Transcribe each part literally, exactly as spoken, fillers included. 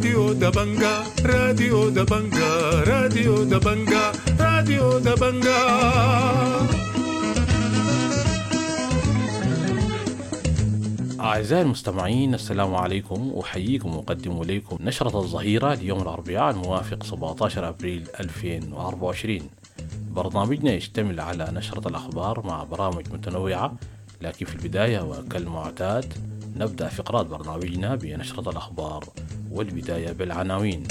راديو دبنجا راديو دبنجا راديو دبنجا راديو دبنجا. أعزائي المستمعين، السلام عليكم، أحييكم وأقدم إليكم نشرة الظهيرة ليوم الأربعاء الموافق سبعة عشر أبريل ألفين وأربعة وعشرين. برنامجنا يشتمل على نشرة الأخبار مع برامج متنوعة، لكن في البداية وكالمعتاد نبدأ فقرات برنامجنا بنشرة الأخبار، والبداية بالعناوين.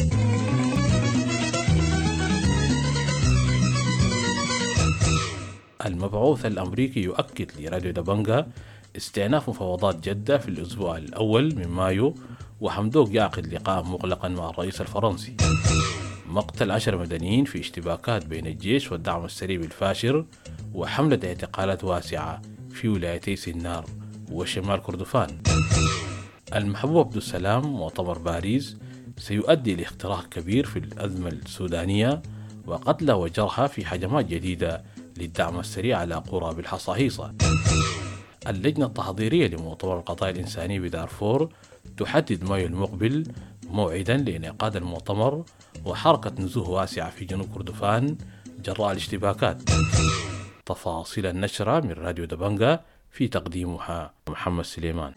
المبعوث الأمريكي يؤكد لراديو دبنجا استئناف مفاوضات جدة في الأسبوع الأول من مايو، وحمدوك يعقد لقاء مغلقا مع الرئيس الفرنسي. مقتل عشر مدنيين في اشتباكات بين الجيش والدعم السري بالفاشر، وحملة اعتقالات واسعة في ولايتي سنار وشمال كردفان. المحبوب عبد السلام مؤتمر باريس سيؤدي لاختراق كبير في الأزمة السودانية وقتلى وجرحى في هجمات جديدة للدعم السريع على قرى بالحصاهيصة. اللجنة التحضيرية لمؤتمر القضايا الإنسانية بدارفور تحدد مايو المقبل موعدا لإنعقاد المؤتمر وحركة نزوح واسعة في جنوب كردفان جراء الاشتباكات. تفاصيل النشرة من راديو دبنجا، في تقديمها محمد سليمان.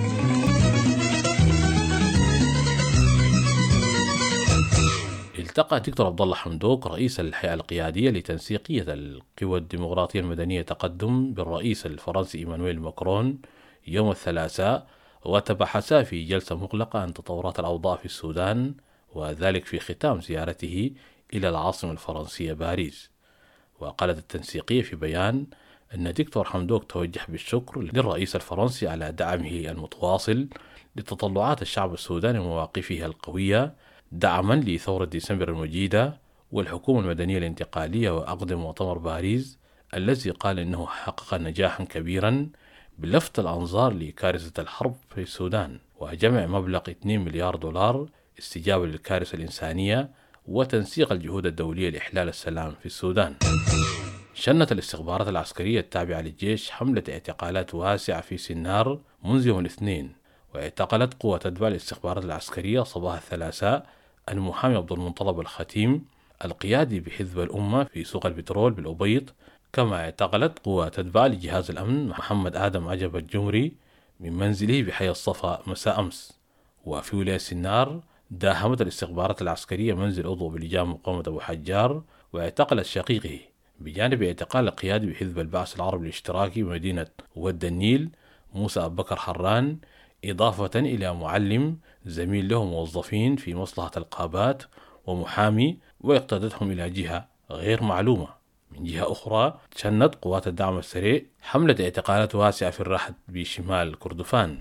التقى دكتور عبد الله حمدوك رئيس الهيئة القيادية لتنسيقية القوى الديمقراطية المدنية تقدم بالرئيس الفرنسي إيمانويل ماكرون يوم الثلاثاء، وتبحثا في جلسة مغلقة عن تطورات الأوضاع في السودان، وذلك في ختام زيارته إلى العاصمة الفرنسية باريس. وقالت التنسيقية في بيان أن دكتور حمدوك توجه بالشكر للرئيس الفرنسي على دعمه المتواصل لتطلعات الشعب السوداني ومواقفه القوية دعما لثورة ديسمبر المجيدة والحكومة المدنية الانتقالية، وأقدم مؤتمر باريس الذي قال إنه حقق نجاحا كبيرا بلفت الأنظار لكارثة الحرب في السودان وجمع مبلغ اثنين مليار دولار استجابة للكارثة الإنسانية وتنسيق الجهود الدولية لإحلال السلام في السودان. شنت الاستخبارات العسكرية التابعة للجيش حملة اعتقالات واسعة في سنار منذ يوم الاثنين، واعتقلت قوة تتبع الاستخبارات العسكرية صباح الثلاثاء المحامي عبد المنطلب الختيم القيادي بحزب الأمة في سوق البترول بالأبيض، كما اعتقلت قوة تتبع لجهاز الأمن محمد آدم عجب الجمري من منزله بحي الصفا مساء أمس. وفي ولاية سنار داهمت الاستخبارات العسكرية منزل عضو بلجان مقاومة أبو حجار واعتقلت شقيقه، بجانب اعتقال القيادي بحزب البعث العربي الاشتراكي بمدينة ود النيل موسى أبو بكر حران، إضافة إلى معلم زميل له موظفين في مصلحة القابات ومحامي، واقتادتهم إلى جهة غير معلومة. من جهة أخرى شنت قوات الدعم السريع حملة اعتقالات واسعة في الرحد بشمال كردفان.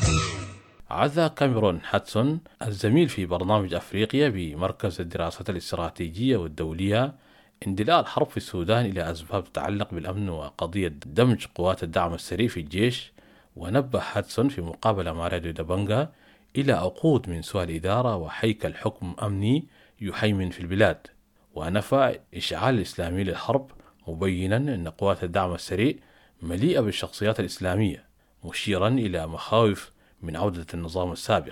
عزا كاميرون هاتسون الزميل في برنامج أفريقيا بمركز الدراسات الاستراتيجية والدولية اندلاع الحرب في السودان إلى أسباب تتعلق بالأمن وقضية دمج قوات الدعم السريع في الجيش، ونبه هاتسون في مقابلة مع راديو دبنجا إلى عقود من سوء الإدارة وهيكل حكم أمني يحيمن في البلاد، ونفى إشعال الإسلامي للحرب، مبينا أن قوات الدعم السريع مليئة بالشخصيات الإسلامية، مشيرا إلى مخاوف من عودة النظام السابق.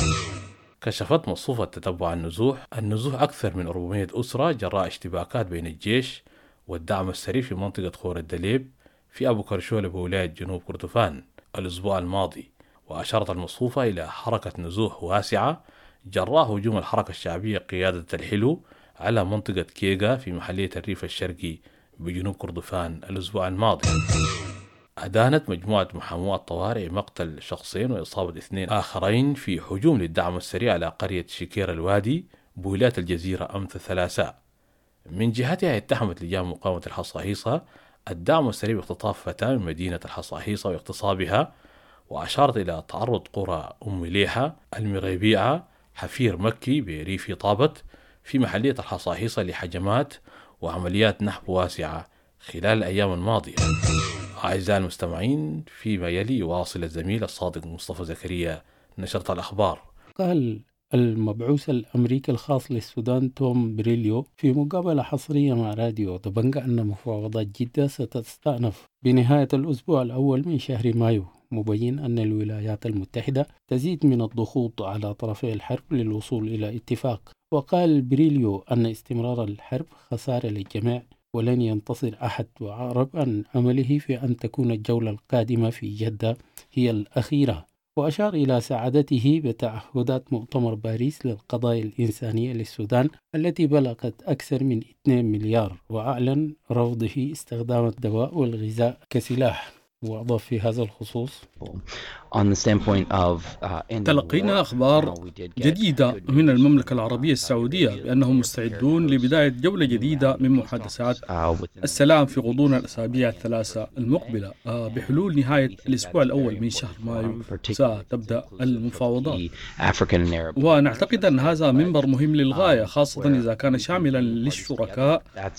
كشفت مصفوفة تتبع النزوح النزوح أكثر من أربعمائة أسرة جراء اشتباكات بين الجيش والدعم السريع في منطقة خور الدليب في أبو كرشولة بولاية جنوب كردفان الأسبوع الماضي. وأشارت المصفوفة إلى حركة نزوح واسعة جراء هجوم الحركة الشعبية قيادة الحلو على منطقة كيغا في محلية الريف الشرقي بجنوب كردفان الأسبوع الماضي. أدانت مجموعة محاموة الطوارئ مقتل شخصين وإصابة اثنين آخرين في هجوم للدعم السريع على قرية شكير الوادي بولاية الجزيرة أمس الثلاثاء. من جهتها اتهمت لجان مقاومة الحصاهيصة الدعم السريع باختطاف فتاة من مدينة الحصاهيصة واغتصابها، وأشارت إلى تعرض قرى أم ليحة المريبيعة حفير مكي بريف طابت في محلية الحصاهيصة لحجمات وعمليات نهب واسعة خلال الأيام الماضية. أعزائي المستمعين، فيما يلي يواصل الزميل الصادق مصطفى زكريا نشرة الأخبار. قال المبعوث الأمريكي الخاص للسودان توم بريليو في مقابلة حصرية مع راديو دبنجا أن مفاوضات جدة ستستأنف بنهاية الأسبوع الأول من شهر مايو، مبين أن الولايات المتحدة تزيد من الضغوط على طرفي الحرب للوصول إلى اتفاق. وقال بريليو أن استمرار الحرب خسارة للجميع ولن ينتصر أحد، وأعرب عن أمله في أن تكون الجولة القادمة في جدة هي الأخيرة. وأشار إلى سعادته بتعهدات مؤتمر باريس للقضايا الإنسانية للسودان التي بلغت أكثر من اثنين مليار، وأعلن رفضه استخدام الدواء والغذاء كسلاح. وأضاف في هذا الخصوص: تلقينا أخبار جديدة من المملكة العربية السعودية بأنهم مستعدون لبداية جولة جديدة من محادثات السلام في غضون الأسابيع الثلاثة المقبلة. بحلول نهاية الأسبوع الأول من شهر مايو ستبدأ المفاوضات، ونعتقد أن هذا منبر مهم للغاية، خاصة إذا كان شاملا للشركاء.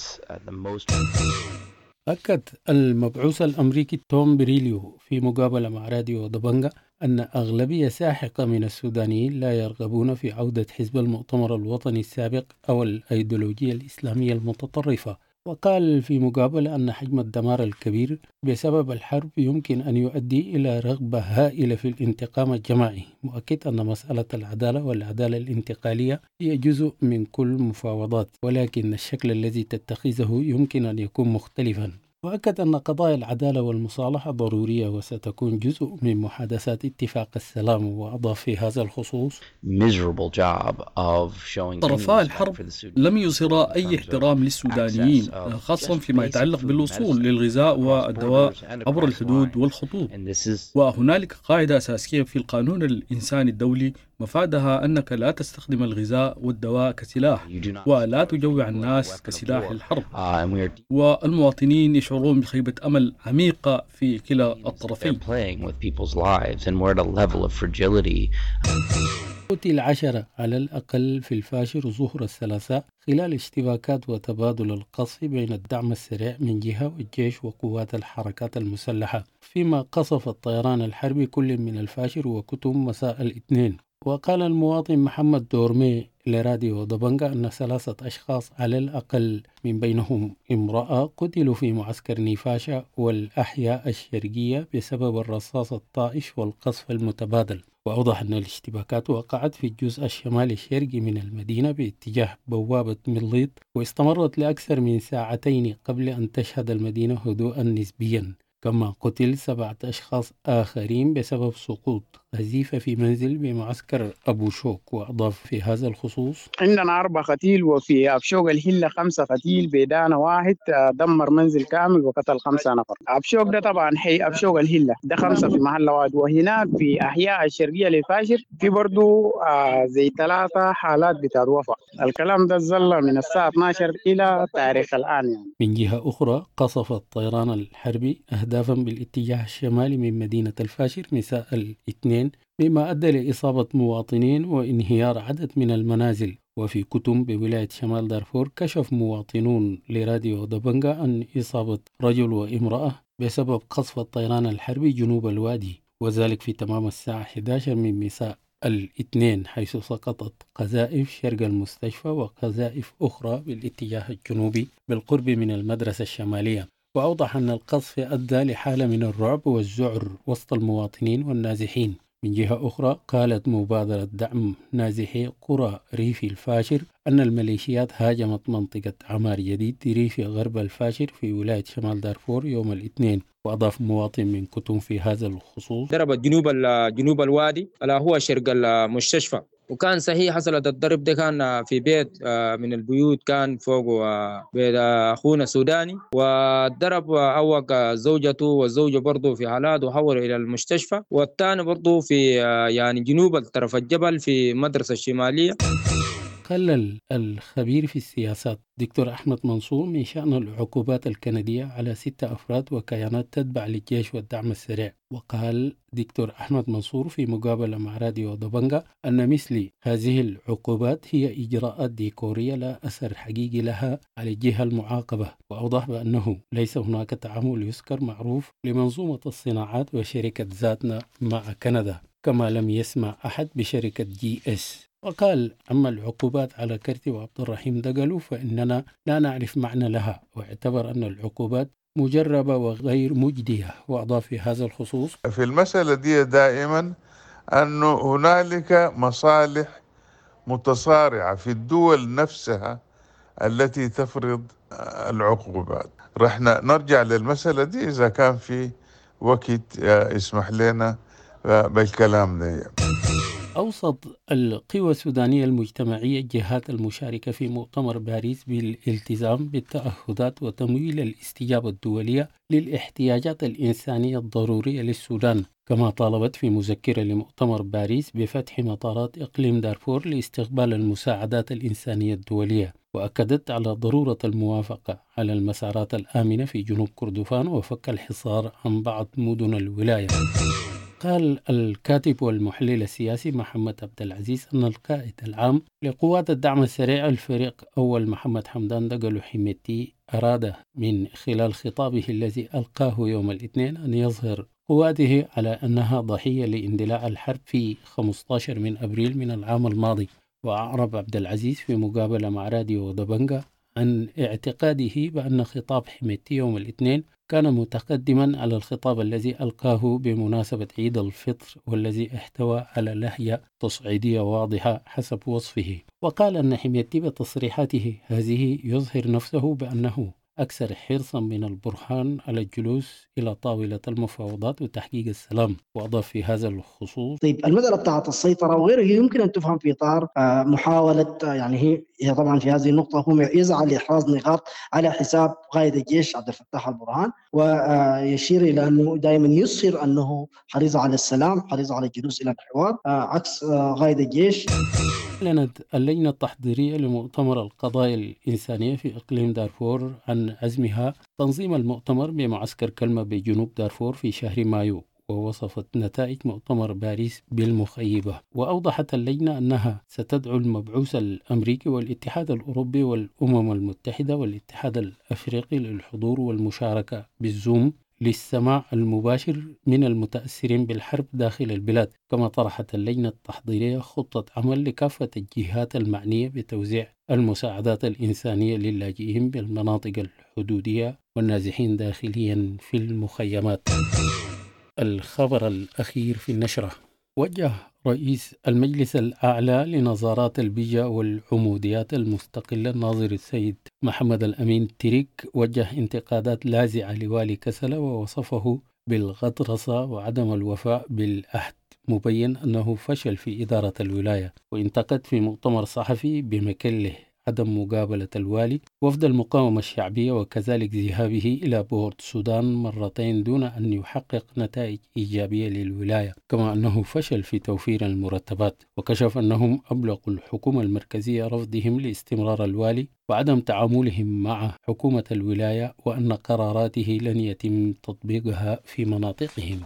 أكد المبعوث الأمريكي توم بريليو في مقابلة مع راديو دبنجا أن أغلبية ساحقة من السودانيين لا يرغبون في عودة حزب المؤتمر الوطني السابق أو الأيديولوجية الإسلامية المتطرفة. وقال في مقابلة أن حجم الدمار الكبير بسبب الحرب يمكن أن يؤدي إلى رغبة هائلة في الانتقام الجماعي، مؤكد أن مسألة العدالة والعدالة الانتقالية هي جزء من كل مفاوضات، ولكن الشكل الذي تتخذه يمكن أن يكون مختلفا. وأكد أن قضايا العدالة والمصالحة ضرورية وستكون جزء من محادثات اتفاق السلام. وأضاف في هذا الخصوص: طرفا الحرب لم يظهرا أي احترام للسودانيين، خاصة فيما يتعلق بالوصول للغذاء والدواء عبر الحدود والخطوط. وهنالك قاعدة أساسية في القانون الإنساني الدولي مفادها أنك لا تستخدم الغذاء والدواء كسلاح، ولا تجوع الناس كسلاح الحرب. والمواطنين يشعرون بخيبة أمل عميقة في كلا الطرفين. قتل عشرة على الأقل في الفاشر ظهر الثلاثاء خلال اشتباكات وتبادل القصف بين الدعم السريع من جهة والجيش وقوات الحركات المسلحة، فيما قصف الطيران الحربي كل من الفاشر وكتم مساء الاثنين. وقال المواطن محمد دورمي لراديو دبنجا أن ثلاثة أشخاص على الأقل من بينهم امرأة قتلوا في معسكر نيفاشا والأحياء الشرقية بسبب الرصاص الطائش والقصف المتبادل. وأوضح أن الاشتباكات وقعت في الجزء الشمالي الشرقي من المدينة باتجاه بوابة مليط، واستمرت لأكثر من ساعتين قبل أن تشهد المدينة هدوءا نسبيا. كما قتل سبعة أشخاص آخرين بسبب سقوط قذيفة في منزل بمعسكر أبو شوك. وأضاف في هذا الخصوص: عندنا أربع قتيل، وفي أبشوك الهلة خمسة قتيل، بيدانا واحد دمر منزل كامل وقتل خمسة نفر. أبشوك ده طبعا حي أبشوك الهلة ده خمسة في محل واحد. وهناك في أحياء الشرقية للفاشر في برضو آه زي ثلاثة حالات بتاع وفاة. الكلام ده ظل من الساعة اثني عشر إلى تاريخ الآن يعني. من جهة أخرى قصف الطيران الحربي أهدافا بالاتجاه الشمالي من مدينة الفاشر مساء الاثنين، مما أدى لإصابة مواطنين وانهيار عدد من المنازل. وفي كتم بولاية شمال دارفور كشف مواطنون لراديو دبنجا عن إصابة رجل وامرأة بسبب قصف الطيران الحربي جنوب الوادي، وذلك في تمام الساعة أحد عشر من مساء الاثنين، حيث سقطت قذائف شرق المستشفى وقذائف أخرى بالاتجاه الجنوبي بالقرب من المدرسة الشمالية. وأوضح أن القصف أدى لحالة من الرعب والذعر وسط المواطنين والنازحين. من جهة أخرى قالت مبادرة دعم نازحي قرى ريف الفاشر أن الميليشيات هاجمت منطقة عمار جديد ريف غرب الفاشر في ولاية شمال دارفور يوم الاثنين. وأضاف مواطن من كتم في هذا الخصوص: ضربت جنوب جنوب الوادي على هو شرق المستشفى، وكان صحيح حصلت الضرب ده كان في بيت من البيوت كان فوق بيت أخونا سوداني، والضرب أوق زوجته والزوجة برضو في حالات وحولوا إلى المستشفى، والثاني برضو في يعني جنوب طرف الجبل في مدرسة الشمالية. قال الخبير في السياسات دكتور أحمد منصور من شأن العقوبات الكندية على ستة أفراد وكيانات تتبع للجيش والدعم السريع. وقال دكتور أحمد منصور في مقابلة مع راديو دبنجا أن مثل هذه العقوبات هي إجراءات ديكورية لا أثر حقيقي لها على الجهة المعاقبة. وأوضح بأنه ليس هناك تعامل يذكر معروف لمنظومة الصناعات وشركة ذاتنا مع كندا، كما لم يسمع أحد بشركة جي إس. وقال: أما العقوبات على كرتي وعبد الرحيم دقلو فإننا لا نعرف معنى لها، واعتبر أن العقوبات مجربة وغير مجدية. وأضاف في هذا الخصوص: في المسألة دي دائما أنه هنالك مصالح متصارعة في الدول نفسها التي تفرض العقوبات. رح نرجع للمسألة دي إذا كان في وقت يسمح لنا بالكلام ده. أوصت القوى السودانية المجتمعية الجهات المشاركة في مؤتمر باريس بالالتزام بالتعهدات وتمويل الاستجابة الدولية للاحتياجات الإنسانية الضرورية للسودان. كما طالبت في مذكرة لمؤتمر باريس بفتح مطارات إقليم دارفور لاستقبال المساعدات الإنسانية الدولية، وأكدت على ضرورة الموافقة على المسارات الآمنة في جنوب كردفان وفك الحصار عن بعض مدن الولاية. قال الكاتب والمحلل السياسي محمد عبد العزيز أن القائد العام لقوات الدعم السريع الفريق أول محمد حمدان دقلو حميتي أراد من خلال خطابه الذي ألقاه يوم الاثنين أن يظهر قواته على أنها ضحية لاندلاع الحرب في خمسة عشر من أبريل من العام الماضي. وأعرب عبد العزيز في مقابلة مع راديو دبنجا عن اعتقاده بأن خطاب حميتي يوم الاثنين كان متقدما على الخطاب الذي ألقاه بمناسبة عيد الفطر والذي احتوى على لهجة تصعيدية واضحة حسب وصفه. وقال أن حميتي بتصريحاته هذه يظهر نفسه بأنه أكثر حرصا من البرهان على الجلوس إلى طاولة المفاوضات وتحقيق السلام. وأضاف في هذا الخصوص: طيب المسألة بتاعت السيطرة وغيره يمكن أن تفهم في إطار محاولة، يعني هي هي طبعا في هذه النقطة هو يسعى لإحراز نقاط على حساب قائد الجيش عبد الفتاح البرهان، ويشير إلى أنه دائما يصهر أنه حريص على السلام، حريص على الجلوس إلى الحوار عكس قائد الجيش. أعلنت اللجنة التحضيرية لمؤتمر القضايا الإنسانية في إقليم دارفور عن عزمها تنظيم المؤتمر بمعسكر كلمة بجنوب دارفور في شهر مايو، ووصفت نتائج مؤتمر باريس بالمخيبة. وأوضحت اللجنة أنها ستدعو المبعوث الأمريكي والاتحاد الأوروبي والأمم المتحدة والاتحاد الأفريقي للحضور والمشاركة بالزوم للسماع المباشر من المتأثرين بالحرب داخل البلاد. كما طرحت اللجنة التحضيرية خطة عمل لكافة الجهات المعنية بتوزيع المساعدات الإنسانية للاجئين بالمناطق الحدودية والنازحين داخليا في المخيمات. الخبر الأخير في النشرة: وجه رئيس المجلس الأعلى لنظارات البيئة والعموديات المستقلة الناظر السيد محمد الأمين تريك وجه انتقادات لاذعة لوالي كسلة ووصفه بالغطرسة وعدم الوفاء بالعهد، مبين أنه فشل في إدارة الولاية. وانتقد في مؤتمر صحفي بمكله عدم مقابلة الوالي وفد المقاومة الشعبية وكذلك ذهابه إلى بورت السودان مرتين دون أن يحقق نتائج إيجابية للولاية، كما أنه فشل في توفير المرتبات. وكشف أنهم أبلغوا الحكومة المركزية رفضهم لاستمرار الوالي وعدم تعاملهم مع حكومة الولاية، وأن قراراته لن يتم تطبيقها في مناطقهم.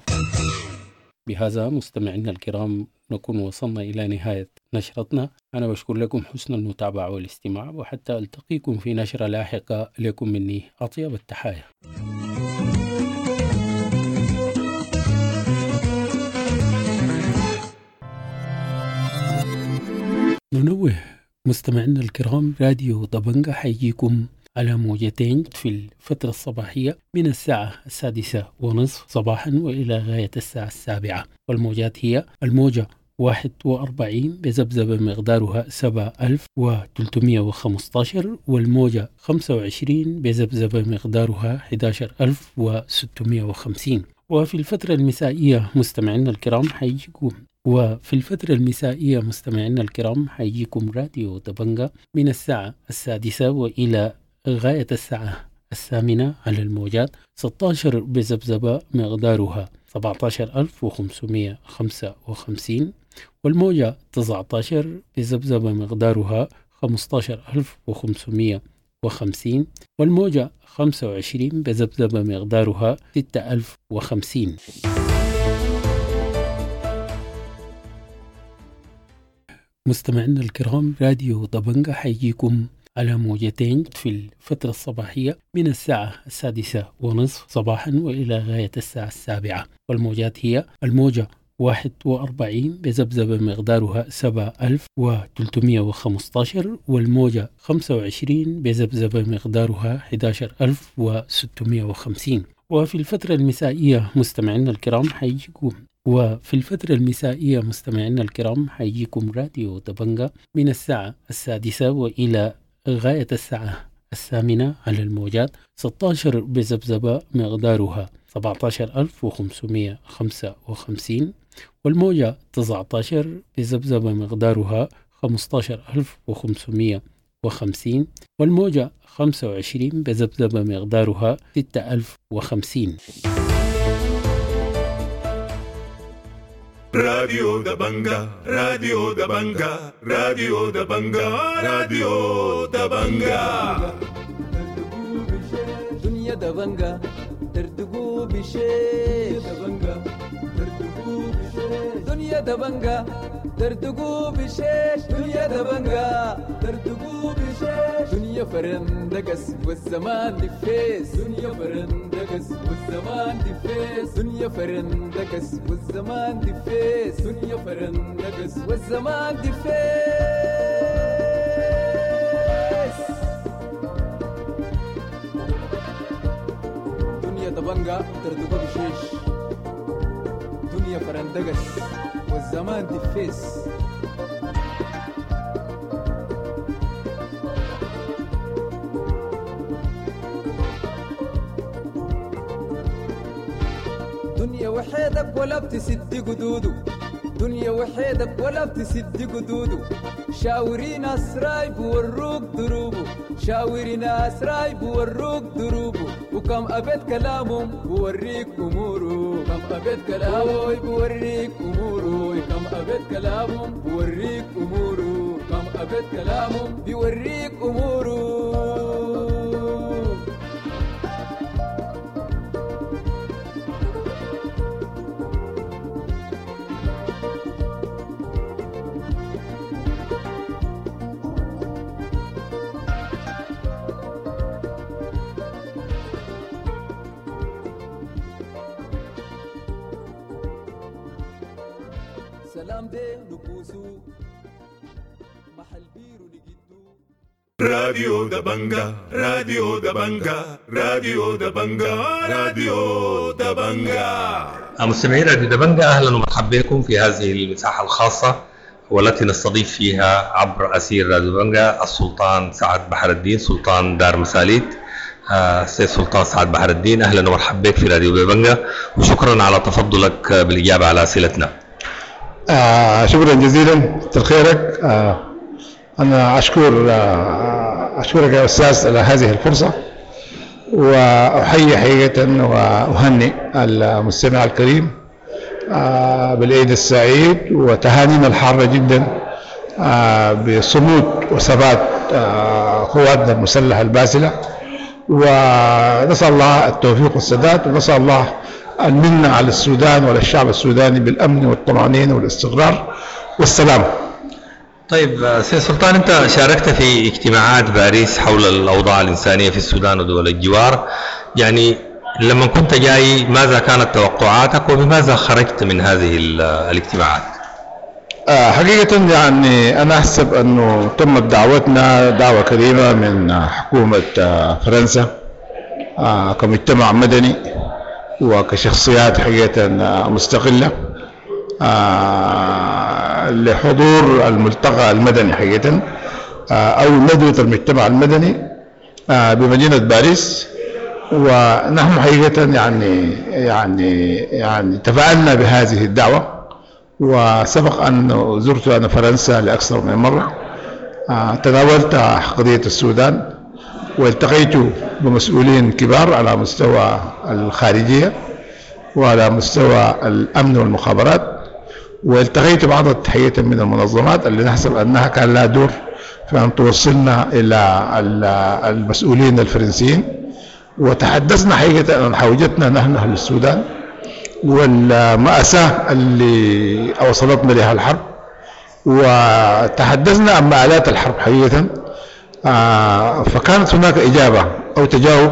بهذا مستمعينا الكرام نكون وصلنا إلى نهاية نشرتنا. أنا بشكر لكم حسن المتابعة والاستماع، وحتى ألتقيكم في نشرة لاحقة. لكم مني أطيب التحايا. ننوه مستمعينا الكرام راديو دبنجا حيجيكم على موجتين في الفترة الصباحية من الساعة السادسة ونصف صباحا وإلى غاية الساعة السابعة، والموجات هي الموجة واحد وأربعين بذبذبة مقدارها سبعة ألف وثلاثمائة وخمسة عشر، والموجة خمسة وعشرين بذبذبة مقدارها أحد عشر ألف وستمائة وخمسين. وفي الفترة المسائية مستمعينا الكرام حيجيكم وفي الفترة المسائية مستمعينا الكرام حيجيكم راديو دبنجا من الساعة السادسة وإلى غاية الساعة الثامنة على الموجات ستة عشر بذبذبة مقدارها سبعة عشر ألف وخمسمائة وخمسة وخمسين، والموجة تسعة عشر بذبذبة مقدارها خمسة عشر ألف وخمسمائة وخمسين، والموجة خمسة وعشرين بذبذبة مقدارها ستة ألف وخمسين. مستمعينا الكرام راديو دبنجا حيجيكم على موجتين في الفترة الصباحية من الساعة السادسة ونصف صباحا وإلى غاية الساعة السابعة، والموجات هي الموجة واحد وأربعين بذبذبة مقدارها سبعة آلاف وثلاثمائة وخمسة عشر، والموجة خمسة وعشرين بذبذبة مقدارها أحد عشر ألف وستمائة وخمسين. وفي الفترة المسائية مستمعينا الكرام حيجيكم وفي الفترة المسائية مستمعينا الكرام حيجيكم راديو دبنجة من الساعة السادسة وإلى غاية الساعة الثامنة على الموجات ستة عشر بذبذبة مقدارها سبعة عشر ألف وخمسمائة وخمسة وخمسين، والموجة تسعة عشر بذبذبة مقدارها خمسة عشر ألف وخمسمائة وخمسين، والموجة خمسة وعشرين بذبذبة مقدارها ستة آلاف وخمسين. راديو دبنجا راديو دبنجا راديو دبنجا راديو دبنجا دنيا دبنجا ترتقو بشيء دبنجا ترتقو بشيء دنيا دبنجا ترتقو بشيش دنيا دبنجا ترتقو بشيش دنيا فرندقس والزمان دفيس دنيا فرندقس والزمان دفيس دنيا فرندقس والزمان دفيس دنيا فرندقس والزمان دفيس دنيا دبنجا ترتقو بشيش دنيا فرندقس والزمان دفيس دنيا وحيدك ولا بتسد قدودو دنيا وحيدك ولا بتسد قدودو شاورين أسراي بوروك دروبو شاورين أسراي بوروك دروبو وكم أبد كلامهم بوريك أمورو كم أبد كلامهم بوريك أمورو كم أبد كلامهم بوريك أمورو كم أبد كلامهم بوريك أمورو راديو دبنجا راديو دبنجا راديو دبنجا راديو دبنجا مستمعين راديو دبنجا، أهلا ومرحبا بكم في هذه المساحة الخاصة والتي نستضيف فيها عبر أسير راديو دبنجا السلطان سعد بحر الدين سلطان دار مساليت. السيد سلطان سعد بحر الدين، أهلا ومرحبا بك في راديو دبنجا، وشكرا على تفضلك بالإجابة على أسئلتنا. آه شكرا جزيلا، كتر خيرك. آه أنا أشكر آه أشكرك يا أستاذ على هذه الفرصة، وأحيي حقيقة وأهنئ المستمع الكريم آه بالعيد السعيد، وتهانينا الحارة جدا آه بصمود وثبات آه قواتنا المسلحة الباسلة، ونسأل الله التوفيق والسداد، ونسأل الله المنة على السودان وعلى الشعب السوداني بالأمن والطمأنينة والاستقرار والسلام. طيب سيد سلطان، أنت شاركت في اجتماعات باريس حول الأوضاع الإنسانية في السودان ودول الجوار، يعني لما كنت جاي ماذا كانت توقعاتك وبماذا خرجت من هذه الاجتماعات؟ آه حقيقة يعني أنا أحسب أنه تمت دعوتنا دعوة كريمة من حكومة آه فرنسا آه كمجتمع مدني وكشخصيات حقيقة آه مستقلة آه لحضور الملتقى المدني حقيقة آه أو ندوة المجتمع المدني آه بمدينة باريس. ونحن حقيقة يعني يعني يعني تفاعلنا بهذه الدعوة، وسبق أن زرت أنا فرنسا لأكثر من مرة، آه تناولت قضية السودان والتقيت بمسؤولين كبار على مستوى الخارجية وعلى مستوى الأمن والمخابرات، والتقيت بعض حقيقة من المنظمات اللي نحسب أنها كان لها دور في أن توصلنا إلى المسؤولين الفرنسيين، وتحدثنا حقيقة عن حوجتنا نحن أهل السودان والمأساة اللي أوصلتنا لها الحرب، وتحدثنا عن مآلات الحرب حقيقة. آه فكانت هناك إجابة أو تجاوب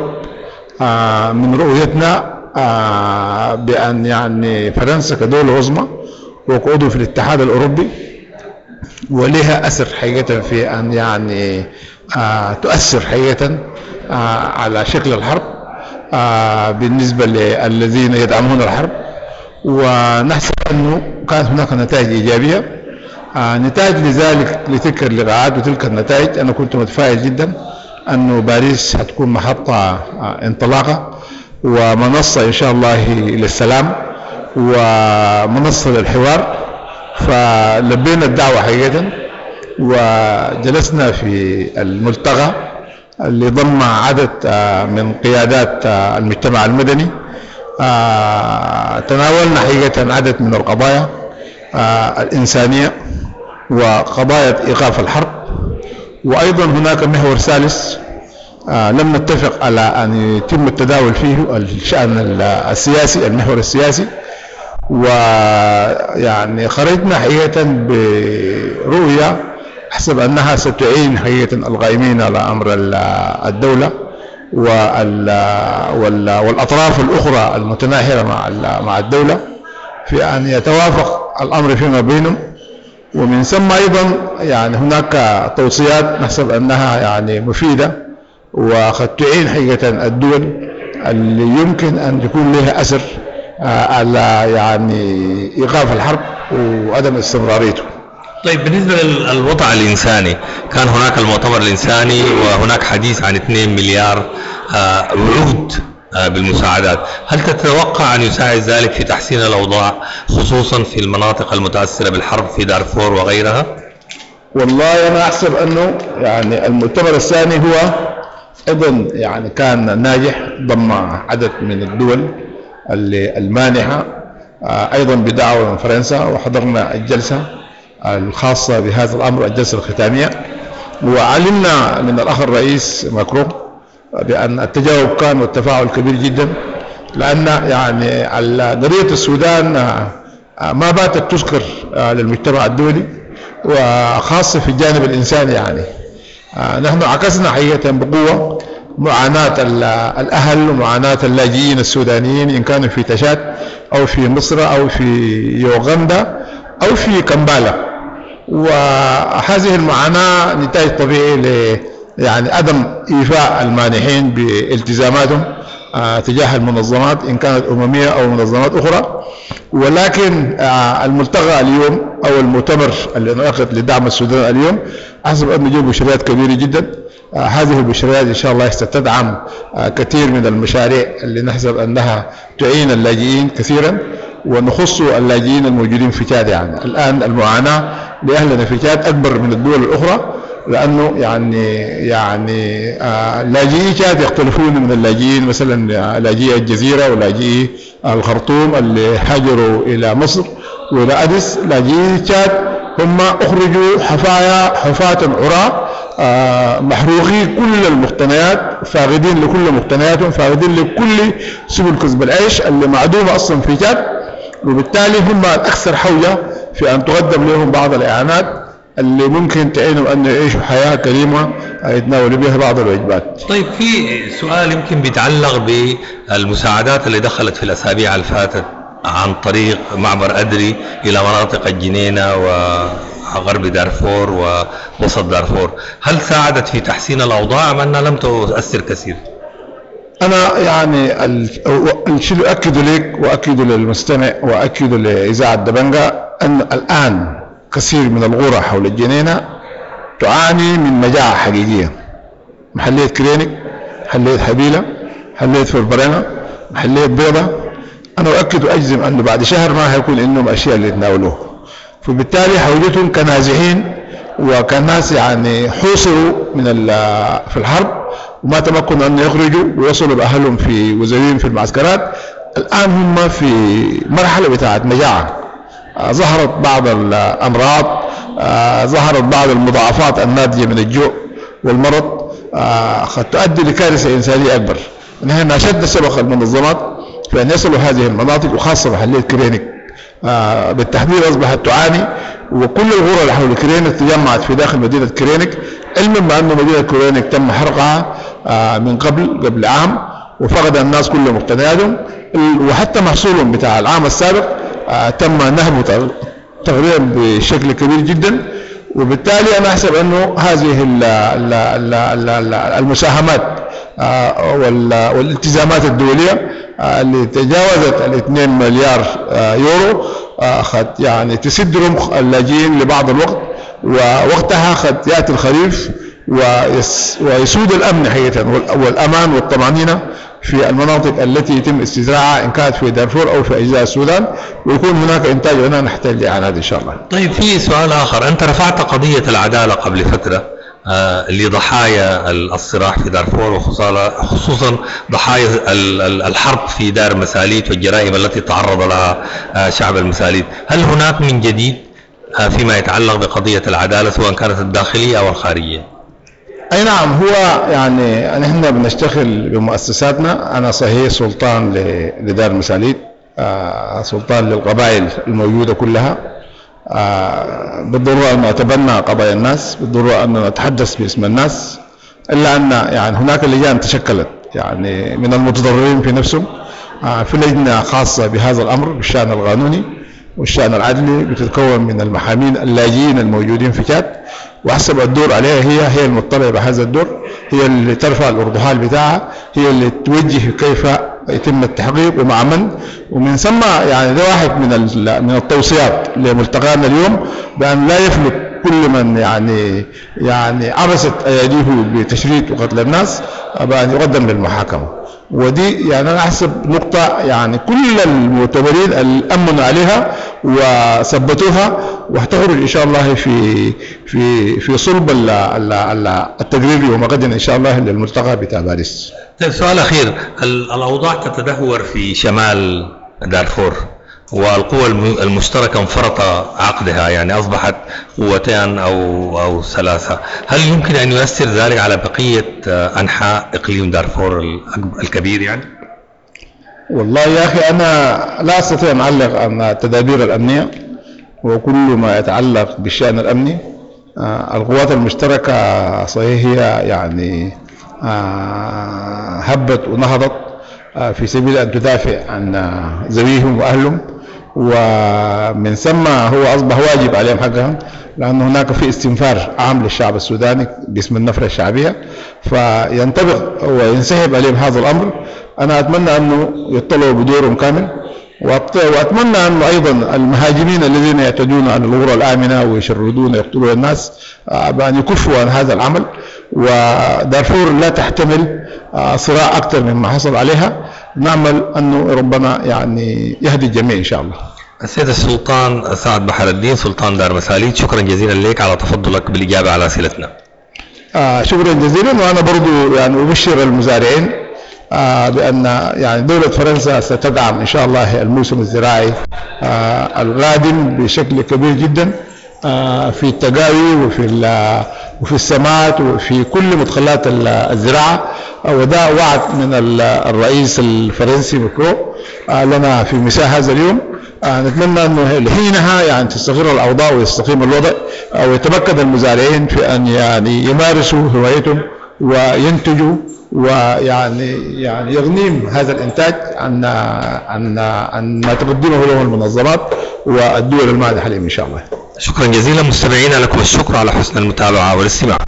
آه من رؤيتنا آه بأن يعني فرنسا كدولة عظمى وعضو في الاتحاد الأوروبي، ولها أثر حقيقة في أن يعني آه تؤثر حقيقة آه على شكل الحرب آه بالنسبة للذين يدعمون الحرب. ونحسب أنه كانت هناك نتائج إيجابية. آه نتائج لذلك لتلك اللقاءات وتلك النتائج أنا كنت متفائل جدا أنه باريس هتكون محطة آه انطلاقة ومنصة إن شاء الله للسلام ومنصة للحوار. فلبينا الدعوة حقيقة وجلسنا في الملتقى اللي ضم عدد من قيادات المجتمع المدني. تناولنا حقيقة عدد من القضايا الإنسانية وقضايا إيقاف الحرب، وأيضا هناك محور ثالث لم نتفق على أن يتم التداول فيه الشأن السياسي، المحور السياسي. ويعني خرجنا حقيقة برؤية أحسب أنها ستعين حقيقة القائمين على أمر الدولة والأطراف الأخرى المتناحرة مع الدولة في أن يتوافق الأمر فيما بينهم. ومن ثم أيضا يعني هناك توصيات نحسب أنها يعني مفيدة وقد تعين حقيقة الدول اللي يمكن أن يكون لها أثر على يعني إيقاف الحرب وعدم استمراريته. طيب بالنسبة للوضع الإنساني، كان هناك المؤتمر الإنساني وهناك حديث عن اثنين مليار وعود بالمساعدات، هل تتوقع أن يساعد ذلك في تحسين الأوضاع خصوصا في المناطق المتأثرة بالحرب في دارفور وغيرها؟ والله أنا أحسب أنه يعني المؤتمر الثاني هو أيضا يعني كان ناجح، ضم عدد من الدول المانحة أيضا بدعوة من فرنسا، وحضرنا الجلسة الخاصة بهذا الأمر، الجلسة الختامية. وعلمنا من الأخ الرئيس ماكرون بأن التجاوب كان والتفاعل كبير جدا، لأن يعني قضية السودان ما باتت تذكر للمجتمع الدولي وخاصة في الجانب الإنساني. يعني نحن عكسنا حقيقة بقوة معاناة الأهل ومعاناة اللاجئين السودانيين إن كانوا في تشاد أو في مصر أو في يوغندا أو في كمبالا. وهذه المعاناة نتاج طبيعي ل يعني عدم إيفاء المانحين بالتزاماتهم تجاه المنظمات إن كانت أممية أو منظمات أخرى. ولكن الملتقى اليوم أو المؤتمر اللي انعقد لدعم السودان اليوم أحسب أن يجيب بشريات كبيرة جدا. هذه البشريات إن شاء الله ستدعم كثير من المشاريع اللي نحسب أنها تعين اللاجئين كثيرا، ونخص اللاجئين الموجودين في تشاد. يعني الآن المعاناة لأهلنا في تشاد أكبر من الدول الأخرى، لأنه يعني يعني لاجئي تشاد يختلفون من اللاجئين مثلا لاجئي الجزيرة ولاجئي الخرطوم اللي هاجروا إلى مصر وإلى أديس. لاجئي تشاد هم أخرجوا حفايا حفاة عراة محروقي كل المقتنيات، فاقدين لكل مقتنياتهم، فاقدين لكل سبل كسب العيش اللي معدومة أصلا في تشاد، وبالتالي هم الأكثر حوجة في أن تقدم لهم بعض الإعانات اللي ممكن تعينهم أن يعيشوا حياة كريمة يتناولوا بها بعض الواجبات. طيب في سؤال يمكن بيتعلق بالمساعدات اللي دخلت في الأسابيع الفاتت عن طريق معبر أدري إلى مناطق الجنينة وغرب دارفور ووسط دارفور، هل ساعدت في تحسين الأوضاع أم أنها لم تؤثر كثير؟ أنا يعني الشيء اللي أكد لك وأكد للمستمع وأكد لإذاعة دبنجا أن الآن كثير من القرى حول الجنينة تعاني من مجاعة حقيقية. محلية كرينك، محلية حبيلة، محلية فربرينة، محلية بيضة. أنا أؤكد وأجزم أنه بعد شهر ما هيكون إنهم أشياء اللي يتناولوه. فبالتالي حوجتهم كنازحين وكناس يعني حوصروا من في الحرب وما تمكنوا أن يخرجوا ويصلوا بأهلهم في وزويهم في المعسكرات. الآن هم في مرحلة بتاعت مجاعة. ظهرت بعض الأمراض، ظهرت بعض المضاعفات الناتجة من الجوع والمرض، قد تؤدي لكارثة إنسانية أكبر. نحن نشد سبق المنظمات في أن يصلوا هذه المناطق، وخاصة محلية كرينك بالتحديد أصبحت تعاني، وكل القرى اللي حول كرينك تجمعت في داخل مدينة كرينك، علما بأن مدينة كرينك تم حرقها من قبل قبل عام وفقد الناس كل مقتنياتهم، وحتى محصولهم بتاع العام السابق تم نهبه تقريبا بشكل كبير جدا. وبالتالي أنا أحسب أنه هذه المساهمات والالتزامات الدولية اللي تجاوزت الاثنين مليار يورو قد يعني تسد رمق اللاجئين لبعض الوقت، ووقتها قد يأتي الخريف ويسود الأمن حقيقة والأمان والطمأنينة في المناطق التي يتم استزراعها إن كانت في دارفور أو في أجزاء السودان، ويكون هناك إنتاج لنا نحتاج لإعانات إن شاء الله. طيب في سؤال آخر، أنت رفعت قضية العدالة قبل فترة آه لضحايا الصراع في دارفور، وخصوصا ضحايا الحرب في دار مساليت والجرائم التي تعرض لها آه شعب المساليت. هل هناك من جديد آه فيما يتعلق بقضية العدالة سواء كانت الداخلية أو الخارجية؟ أي نعم، هو يعني نحن بنشتغل بمؤسساتنا. أنا صحيح سلطان لدار مساليت، آه سلطان للقبائل الموجودة كلها. آه بالضرورة أن نتبنى قضايا الناس، بالضرورة أن نتحدث باسم الناس، إلا أن يعني هناك لجان تشكلت يعني من المتضررين في نفسهم، آه في لجنة خاصة بهذا الأمر بالشأن القانوني والشأن العدلي، بتتكون من المحامين اللاجئين الموجودين في تشاد، وحسب الدور عليها هي هي المطلعة بهذا الدور، هي اللي ترفع الأردوحال بتاعها، هي اللي توجه كيف يتم التحقيق ومع من. ومن ثم يعني ده واحد من من التوصيات لملتقانا اليوم، بأن لا يفلت كل من يعني يعني عبست أيديه بتشريد وقتل الناس بأن يقدم للمحاكمة. ودي يعني أنا أحسب نقطة يعني كل المعتبرين الأمن عليها وثبتوها، وهتخرج إن شاء الله في في في صلب التقرير يوم غد إن شاء الله للملتقى بتاع باريس. سؤال أخير، الأوضاع تتدهور في شمال دارفور، والقوى المشتركة انفرط عقدها، يعني أصبحت قوتين أو أو ثلاثة. هل يمكن أن يؤثر ذلك على بقية أنحاء إقليم دارفور الكبير يعني؟ والله يا أخي أنا لا أستطيع أن أعلق عن التدابير الأمنية وكل ما يتعلق بالشأن الأمني. القوات المشتركة صحيح هي يعني هبت ونهضت في سبيل أن تدافع عن ذويهم وأهلهم، ومن ثم هو أصبح واجب عليهم حقهم، لأن هناك في استنفار عام للشعب السوداني باسم النفرة الشعبية، فينطبق وينسحب عليهم هذا الأمر. أنا أتمنى أنه يطلعوا بدورهم كامل، وأتمنى أنه أيضا المهاجمين الذين يعتدون عن الغرة الآمنة ويشردون ويقتلون الناس بأن يكفوا عن هذا العمل. ودارفور لا تحتمل صراع أكثر مما حصل عليها. نعمل أنه ربنا يعني يهدي الجميع إن شاء الله. السيد السلطان سعد بحر الدين سلطان دار مساليت، شكرا جزيلا لك على تفضلك بالإجابة على أسئلتنا. آه شكرا جزيلا. وأنا برضو يعني أبشر المزارعين آه بأن يعني دولة فرنسا ستدعم إن شاء الله الموسم الزراعي آه القادم بشكل كبير جدا آه في التقاوي وفي وفي السمات وفي كل مدخلات الزراعة. وده وعد من الرئيس الفرنسي ماكرون آه لنا في مساء هذا اليوم. آه نتمنى أنه لحينها يعني تستقر الأوضاع ويستقيم الوضع أو يتمكن المزارعين في أن يعني يمارسوا هوايتهم وينتجوا ويعني يعني يغنيهم هذا الإنتاج عن عن عن ما تقدمه له المنظمات والدول المانحة لهم إن شاء الله. شكرا جزيلا مستمعينا، لكم الشكر على حسن المتابعة والاستماع.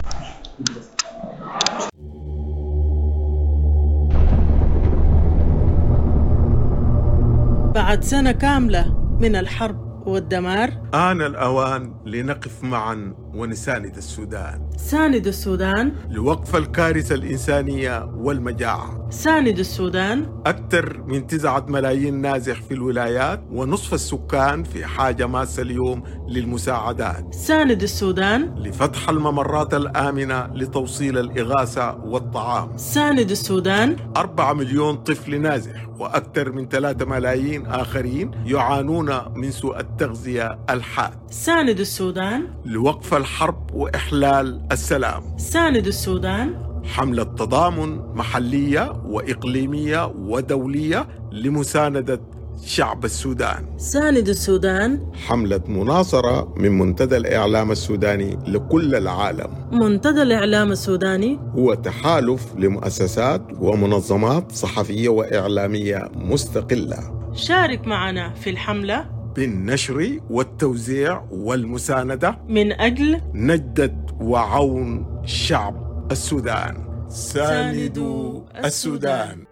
بعد سنة كاملة من الحرب والدمار، آن الأوان لنقف معا ونساند السودان. ساند السودان لوقف الكارثة الإنسانية والمجاعة. ساند السودان. أكثر من تسعة ملايين نازح في الولايات، ونصف السكان في حاجة ماسة اليوم للمساعدات. ساند السودان. لفتح الممرات الآمنة لتوصيل الإغاثة والطعام. ساند السودان. أربعة مليون طفل نازح وأكثر من ثلاثة ملايين آخرين يعانون من سوء التغذية الحاد. ساند السودان. لوقف الحرب وإحلال السلام. ساند السودان. حملة تضامن محلية وإقليمية ودولية لمساندة شعب السودان. ساند السودان. حملة مناصرة من منتدى الإعلام السوداني لكل العالم. منتدى الإعلام السوداني هو تحالف لمؤسسات ومنظمات صحفية وإعلامية مستقلة. شارك معنا في الحملة بالنشر والتوزيع والمساندة من أجل نجدة وعون شعب السودان. ساندوا السودان.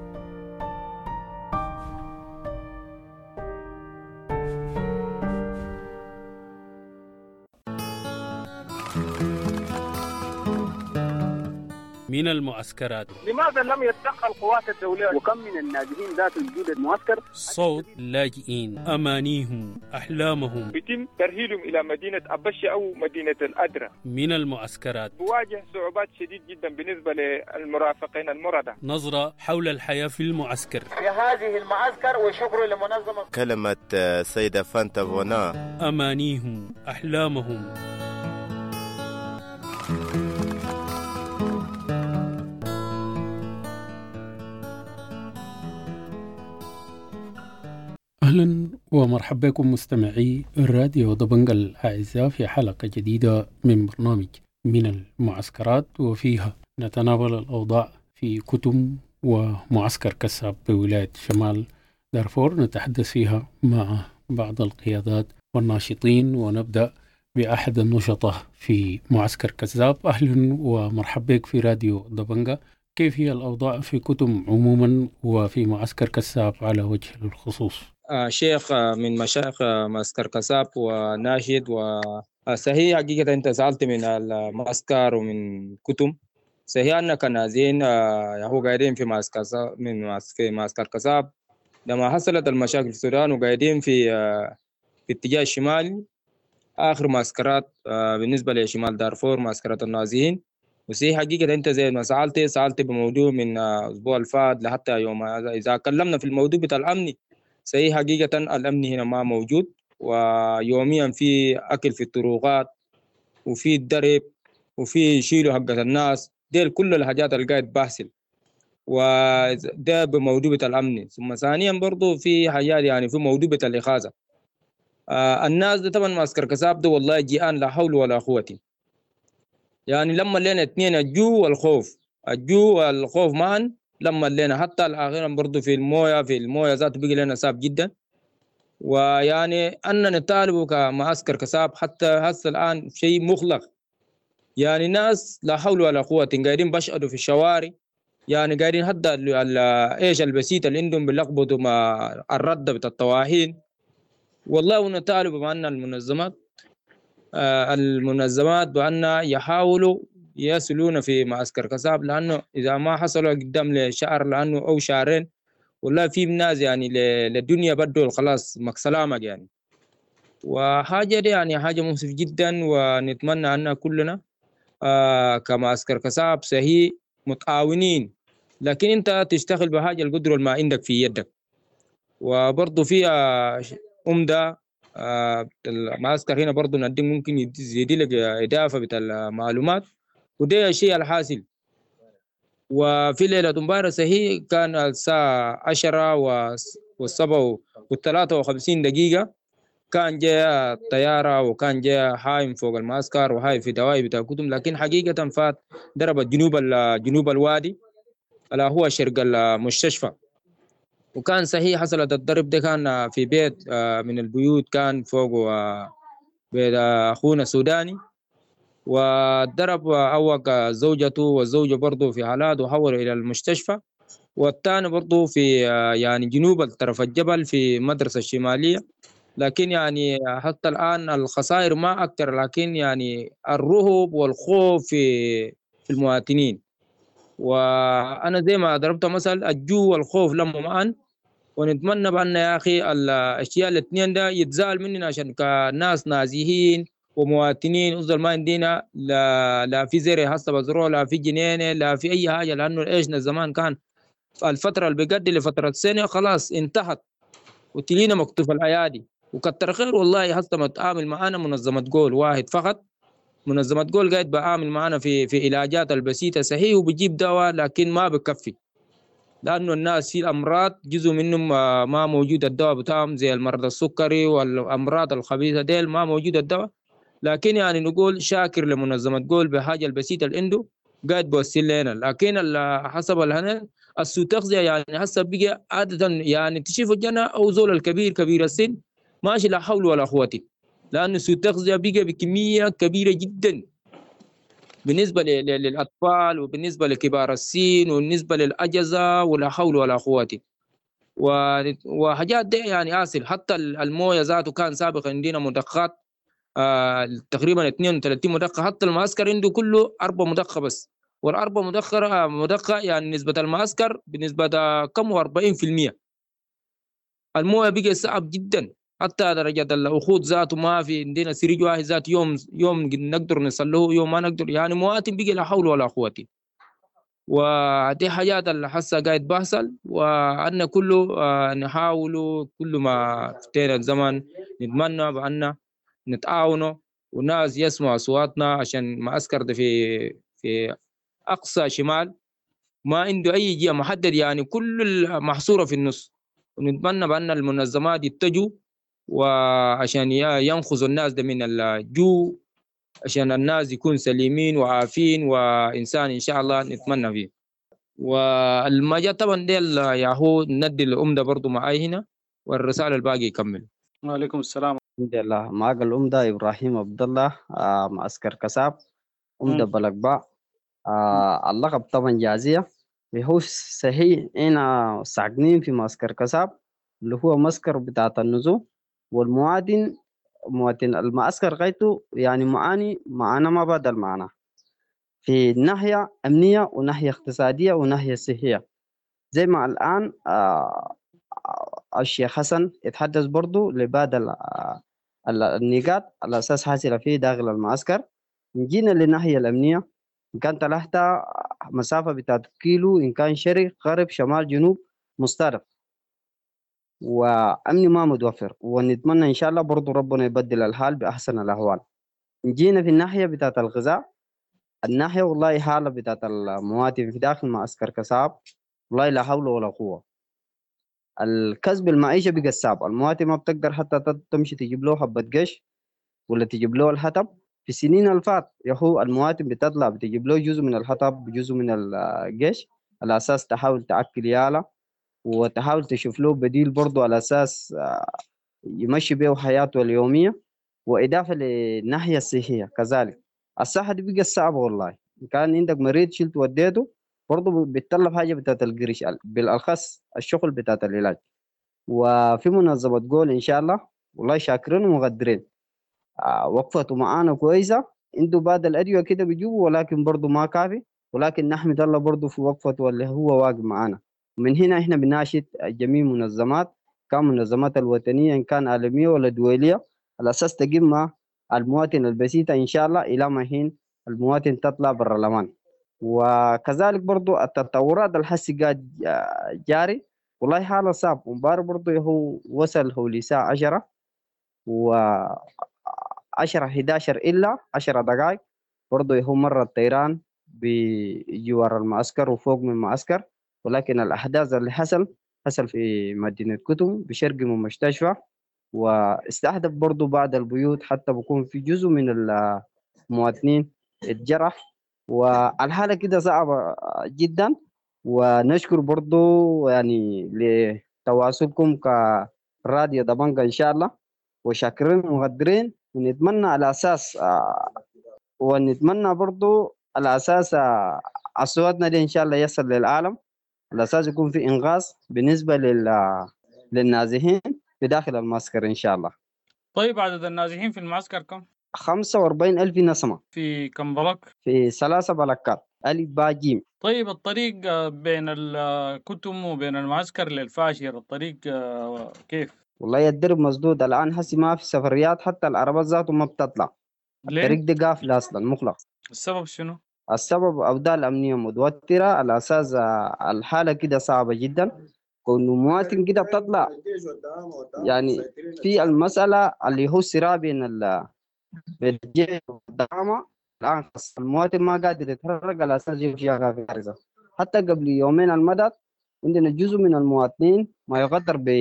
من المعسكرات. لماذا لم يتدخل القوات الدولية؟ وكم من الناجحين ذات وجود المعسكر؟ صوت لاجئين، أمانيهم، أحلامهم، يتم ترحيلهم إلى مدينة أبشة أو مدينة الأدرة. من المعسكرات بواجه صعوبات شديد جدا بالنسبة للمرافقين المردة. نظرة حول الحياة في المعسكر. في هذه المعسكر وشكر لمنظمة كلمة سيدة فانتا فونا. أمانيهم، أحلامهم. أهلا ومرحبا بكم مستمعي الراديو دبنجة الأعزاء في حلقة جديدة من برنامج من المعسكرات، وفيها نتناول الأوضاع في كتم ومعسكر كساب بولاية شمال دارفور. نتحدث فيها مع بعض القيادات والناشطين، ونبدأ بأحد النشطاء في معسكر كساب. أهلا ومرحبا بك في راديو دبنجة. كيف هي الأوضاع في كتم عموما وفي معسكر كساب على وجه الخصوص؟ آه شيخ آه من مشايخ آه معسكر كساب وناشد وصحيح حقيقة أنت سألت من المعسكر ومن كتم. صحيح أنك نازين آه هو قاعدين في معسكر من في معسكر كساب لما حصلت المشاكل في السودان، وقاعدين في آه في اتجاه الشمالي. آخر معسكرات آه بالنسبة لشمال دارفور معسكرات النازيين. وصحيح حقيقة أنت زي ما سألت سألت بموضوع من الأسبوع آه الفات لحتى يوم هذا. إذا كلمنا في الموضوع بتاع الأمن، صحيح حقيقة الأمن هنا ما موجود، ويوميا في أكل في الطرقات وفي الدرب وفي شيلوا حقة الناس. ديل كل الحاجات اللي قاعد بحصل، وده بموضوع بتاع الأمن. ثم ثانيا برضو في حاجات يعني في موضوع بتاع الإخاذة. آه الناس ده طبعا معسكر كساب ده والله جيئان لا حول ولا قوة. يعني لما لنا اثنين الجو والخوف، الجو والخوف معا لما لنا، حتى الأخيرا برضو في الموية في الموية ذاته بقي لنا صعب جدا. ويعني أننا نطالب كمعسكر كساب حتى هسه الآن شيء مخلق. يعني ناس لا حول ولا قوة قاعدين بشقدوا في الشوارع، يعني قاعدين حتى ايش البسيط اللي عندهم بيلخبطوا مع الردة بتاع الطواحين. والله ونطالب بأن المنظمات آه المنظمات بأن يحاولوا يصلون في معسكر كساب، لأنه إذا ما حصلوا قدام لشهر لأنه أو شهرين والله في ناس يعني للدنيا بدو خلاص مكسلامك يعني. وحاجة دي يعني حاجة مؤسف جدا، ونتمنى أن كلنا آه كمعسكر كساب صحيح متعاونين، لكن أنت تشتغل بحاجة القدر ما عندك في يدك. وبرضو فيها أمدة آه المعسكر هنا برضو ندي ممكن يزيد لك إضافة بتاع المعلومات، وده الشيء الحاصل. وفي ليلة مباراه صحيح كان الساعة عشرة والسبعة والثلاثة وخمسين دقيقة كان جاء طيارة وكان جاء حايم فوق المعسكر وهاي في دواعي بتاع كتم، لكن حقيقة فات ضربت جنوب جنوب الوادي على هو شرق المستشفى. وكان صحيح حصلت الضرب ده كان في بيت من البيوت كان فوق بيت أخونا سوداني، والضرب أوق زوجته والزوجة برضو في حالات وحولوا إلى المستشفى. والثاني برضو في يعني جنوب الطرف الجبل في مدرسة الشمالية. لكن يعني حتى الآن الخسائر ما أكثر، لكن يعني الرهب والخوف في في المواطنين. وأنا زي ما ضربت مثل الجو والخوف لما معا، ونتمنى بأن يا أخي الأشياء الاثنين ده يتزال مننا عشان كناس نازيين ومواطنين. أفضل ما عندنا لا لا في زرع حسب زروع، لا في جنينة، لا في أي حاجة، لأنه إيشنا زمان كان الفترة اللي بقدر لفترة سنة خلاص انتهت وتلينا مكتوف الأيادي. وكتر خير والله حتى ما تعامل معنا منظمة جول واحد فقط. منظمة جول قاعد بعامل معنا في في علاجات البسيطة صحيح وبجيب دواء، لكن ما بكفي، لأنه الناس في الأمراض جزء منهم ما موجود الدواء بتاعهم زي المرض السكري والأمراض الخبيثة ديل ما موجود الدواء. لكن يعني نقول شاكر لمنظمة جول بحاجة البسيطة اللي عنده قاعد بوصل لنا. لكن حسب الهنا السوء تغذية يعني حسب بقى عادة يعني تشوف الجنة أو زول الكبير كبير السن ماشي لا حول ولا قوة، لأن سوء التغذية بقى بكمية كبيرة جدا بالنسبة للأطفال وبالنسبة لكبار السن وبالنسبة للأجهزة، ولا حول ولا قوة. وحاجات دي يعني آسف، حتى المويه ذاته كان سابقا عندنا مضخات آه تقريبا اثنين وثلاثين مضخة، حتى المعسكر عنده كله أربع مضخة بس، والأربع مضخة مضخة يعني نسبة المعسكر بنسبة كم أربعين في المية. المويه بقى صعب جدا، حتى درجة الأخوت ذاته ما في عندنا سريج واحد ذات يوم يوم نقدر نصلوه يوم ما نقدر، يعني مواتم بقى لا حول ولا قوة. ودي حاجات اللي حاسة قاعد بحصل، وأن كله آه نحاول كل ما فتينا الزمن نتمنى بأن نتعاونوا والناس يسمعوا أصواتنا، عشان معسكر ده في في أقصى شمال ما عنده أي جهة محدد، يعني كل محصورة في النص. ونتمنى بأن المنظمات يتجوا وعشان ينقذوا الناس ده من الجوع، عشان الناس يكون سليمين وعافين وإنسان إن شاء الله نتمنى فيه. والمجال طبعا ديل ياهو ندي الأمدة برضو معاي هنا، والرسالة الباقي يكمل. وعليكم السلام. الحمد لله. معك الأمدة إبراهيم عبد الله آه معسكر كساب أمدة بلقباء. آه اللقب طبعا جازية، هو صحيح هنا ساكنين في معسكر كساب اللي هو معسكر بتاعة النزوع، والمواطن مواطن المعسكر غايته يعني معاني معانا ما بدل معنا في ناحية أمنية وناحية اقتصادية وناحية صحية. زي ما الآن آه الشيخ حسن يتحدث برضو لبعض النقاط على أساس حاصلة فيه داخل المعسكر. جينا للناحية الأمنية، إن كان تحت مسافة بتاعت كيلو، إن كان شرق غرب شمال جنوب مستهدف، وأمن ما متوفر، ونتمنى إن شاء الله برضو ربنا يبدل الحال بأحسن الأحوال. جينا في الناحية بتاعت الغذاء، الناحية والله حالة بتاعت المواطن في داخل معسكر كساب والله لا حول ولا قوة. الكسب المعيشة بقى صعب، المواطن ما بتقدر حتى تمشي تجيب له حبة قش ولا تجيب له الحطب. في السنين الفات يهو المواطن بتطلع بتجيب له جزء من الحطب جزء من القش على أساس تحاول تأكل يالا، وتحاول تشوف له بديل برضو على أساس يمشي به حياته اليومية، وإضافة للناحية الصحية كذلك. الصحة دي بقى صعبة والله، إن كان عندك مريض شلت وديته برضو بتطلب حاجة بتاعت القرش، بالأخص الشغل بتاعت العلاج. وفي منظمة جول إن شاء الله والله شاكرين ومقدرين، آه وقفته معانا كويسة، عنده بعض الأدوية كده بيجيبوا ولكن برضو ما كافي، ولكن نحمد الله برضو في وقفته اللي هو واقف معانا. ومن هنا إحنا بنناشد جميع منظمات، كان منظمات الوطنية إن كان عالمية ولا دولية، على أساس تقيم مع المواطن البسيطة إن شاء الله إلى ما حين المواطن تطلع بالرلمان. وكذلك برضو التطورات الحسي قاعد جاري والله حالة صعب. مبارك برضو هو وصل هو لساعة عشرة و عشرة حداشر إلا عشرة دقائق برضو هو مرة الطيران بجوار المعسكر وفوق من المعسكر، ولكن الأحداث اللي حصل حصل في مدينة كتم بشرق من المستشفى، واستهدف برضو بعض البيوت، حتى بكون في جزء من المواطنين اتجرح، والحالة كده صعبة جدا. ونشكر برضو يعني لتواصلكم كراديو دبنجة إن شاء الله، وشاكرين ومقدرين، ونتمنى على أساس ونتمنى برضو على أساس أصواتنا دي إن شاء الله يصل للعالم، على أساس يكون في إنقاذ بالنسبة لل للنازحين في داخل المعسكر إن شاء الله. طيب عدد النازحين في المعسكر كم؟ خمسة وأربعين ألف نسمة. في كم بلق؟ في ثلاثة بلقات ألف باء جيم. طيب الطريق بين الكتم وبين المعسكر للفاشر الطريق كيف؟ والله الدرب مسدود الآن، حسي ما في سفريات، حتى العربات ذاته ما بتطلع. ليه؟ الطريق ده قافل أصلا مغلق. السبب شنو؟ السبب أوضاع الأمنية متوترة، على أساس الحالة كده صعبة جدا، كونه مواطن كده بتطلع يعني في المسألة اللي هو الصراع بين الجيش والدعامة. الآن المواطن ما قادر يتحرك على أساس يمشي غارزة. حتى قبل يومين المدى عندنا جزء من المواطنين ما يقدر ب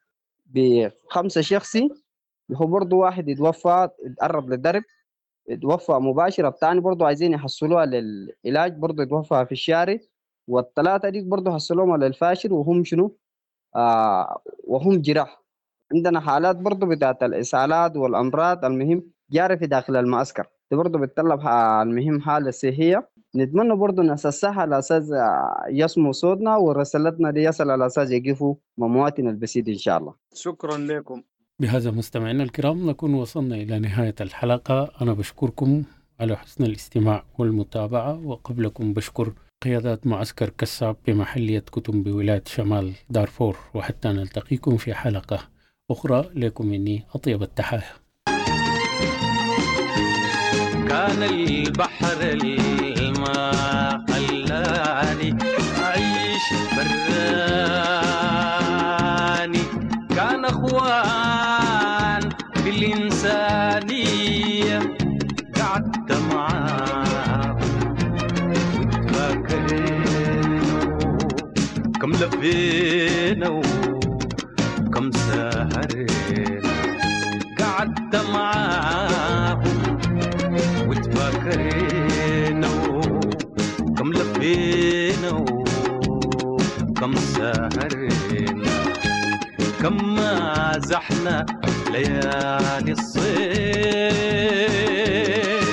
بخمسة شخصي، هو برضه واحد يتوفى يتعرض للضرب يتوفى مباشرة، الثاني برضه عايزين يحصلوها للعلاج برضه يتوفى في الشارع، والثلاثة دي برضه حصلوهم للفاشل وهم شنو آه وهم جراح. عندنا حالات برضو بتاعت الإسهالات والأمراض المهم جاري في داخل المعسكر، دي برضو بتطلب المهم حالة صحية. نتمنى برضو ناس الصحة على أساس يسموا صوتنا ورسالتنا دي يصل على أساس يقفوا مع مواطن البسيط إن شاء الله. شكرا لكم. بهذا مستمعينا الكرام نكون وصلنا إلى نهاية الحلقة. أنا بشكركم على حسن الاستماع والمتابعة، وقبلكم بشكر قيادات معسكر كساب بمحلية كتم بولاية شمال دارفور، وحتى نلتقيكم في حلقة أخرى لكم مني أطيب التحايا. كان البحر الماء خلاني أعيش براني، كان أخوان بالإنسانية قعدت معاه وتفاكرنا كم لفينا وكم سهرنا، قعدت معاه وتفاكرنا وكم لفينا وكم سهرنا، كم مازحنا ليالي الصيف،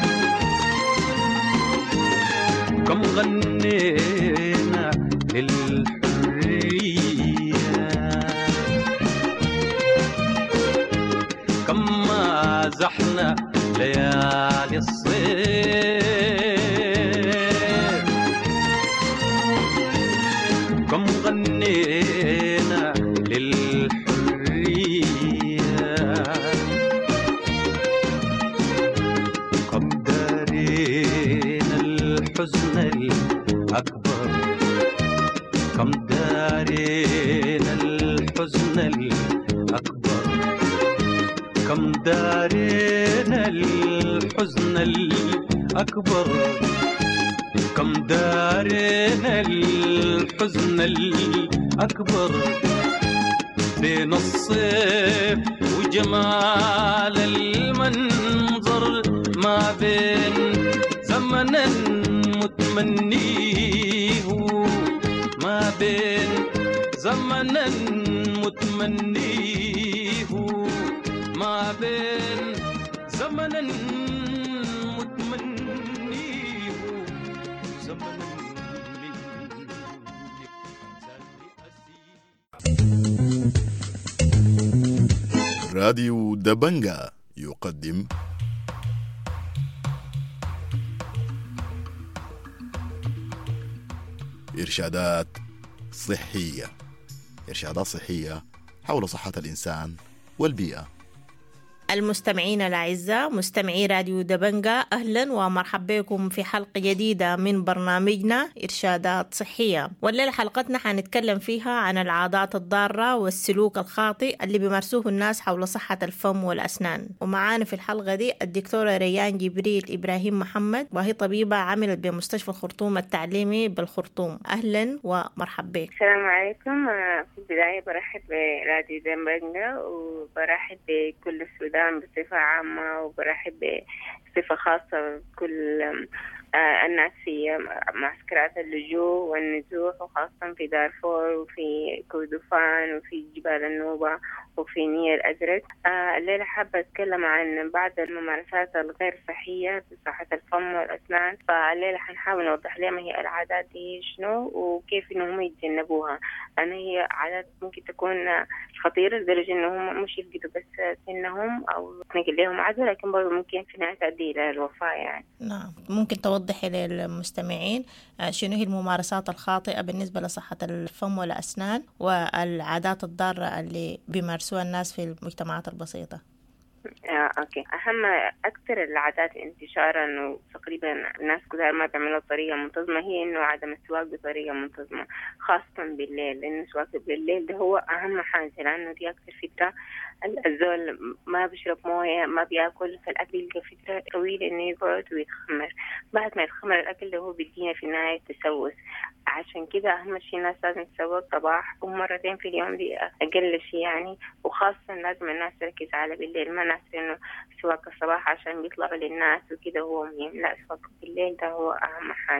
كم غنينا للحرية، كم مازحنا ليالي الصيف، كم غنينا للحرية، كم دارينا الحزن الأكبر، كم دارينا الحزن الأكبر، كم دارينا الحزن الأكبر، كم دارينا الحزن الأكبر، بين الصيف وجمال المنظر، ما بين زمنا متمنيه، ما بين زمنا متمنيه، ما بين زمنا متمنيه، زمنا راديو دبنجا يقدم إرشادات صحية، إرشادات صحية حول صحة الإنسان والبيئة. المستمعين الأعزاء مستمعي راديو دبنجا، أهلا ومرحبا بكم في حلقة جديدة من برنامجنا إرشادات صحية. والليلة حلقتنا حنتكلم فيها عن العادات الضارة والسلوك الخاطئ اللي بيمارسوه الناس حول صحة الفم والأسنان. ومعانا في الحلقة دي الدكتورة ريان جبريل إبراهيم محمد، وهي طبيبة عملت بمستشفى الخرطوم التعليمي بالخرطوم. أهلا ومرحبا بك. السلام عليكم. في البداية برحب براديو دبنجا وبرحب بكل السودان بصفة عامة، وبرحب بصفة خاصة بكل الناس في معسكرات اللجوء والنزوح، وخاصة في دارفور وفي كردفان وفي جبال النوبة وفي نيل الأزرق. الليلة حابة أتكلم عن بعض الممارسات الغير صحية في صحة الفم والأسنان. فالليلة حنحاول نوضح لهم هي العادات دي شنو وكيف إنهم يتجنبوها، لأن هي عادات ممكن تكون خطيرة لدرجة إنهم مش يفقدوا بس سنهم أو نقل لهم عدوى، لكن برضو ممكن في النهاية تؤدي إلى الوفاة يعني. نعم، ممكن توضحي للمستمعين شنو هي الممارسات الخاطئة بالنسبة لصحة الفم والأسنان والعادات الضارة اللي بيمارسوها الناس في المجتمعات البسيطة؟ آه، أوكي. أهم أكثر العادات انتشارا وتقريبا الناس كلها ما بيعملوها بطريقة منتظمة هي إنه عدم السواك بطريقة منتظمة، خاصة بالليل، لأن السواك بالليل ده هو أهم حاجة، لأنه دي أكثر فترة الزول ما بيشرب موية ما بياكل، فالأكل يلقى فترة طويلة إنه يقعد ويتخمر. بعد ما يتخمر الأكل ده هو بيدينا في النهاية تسوس. عشان كده أهم شيء الناس لازم تسوق صباح ومرتين في اليوم، دي أقل شيء يعني. وخاصة لازم الناس تركز على بالليل، ما ناس إنه سواك الصباح عشان بيطلعوا للناس وكده هو مهم، لا، سواك بالليل ده هو أهم حاجة.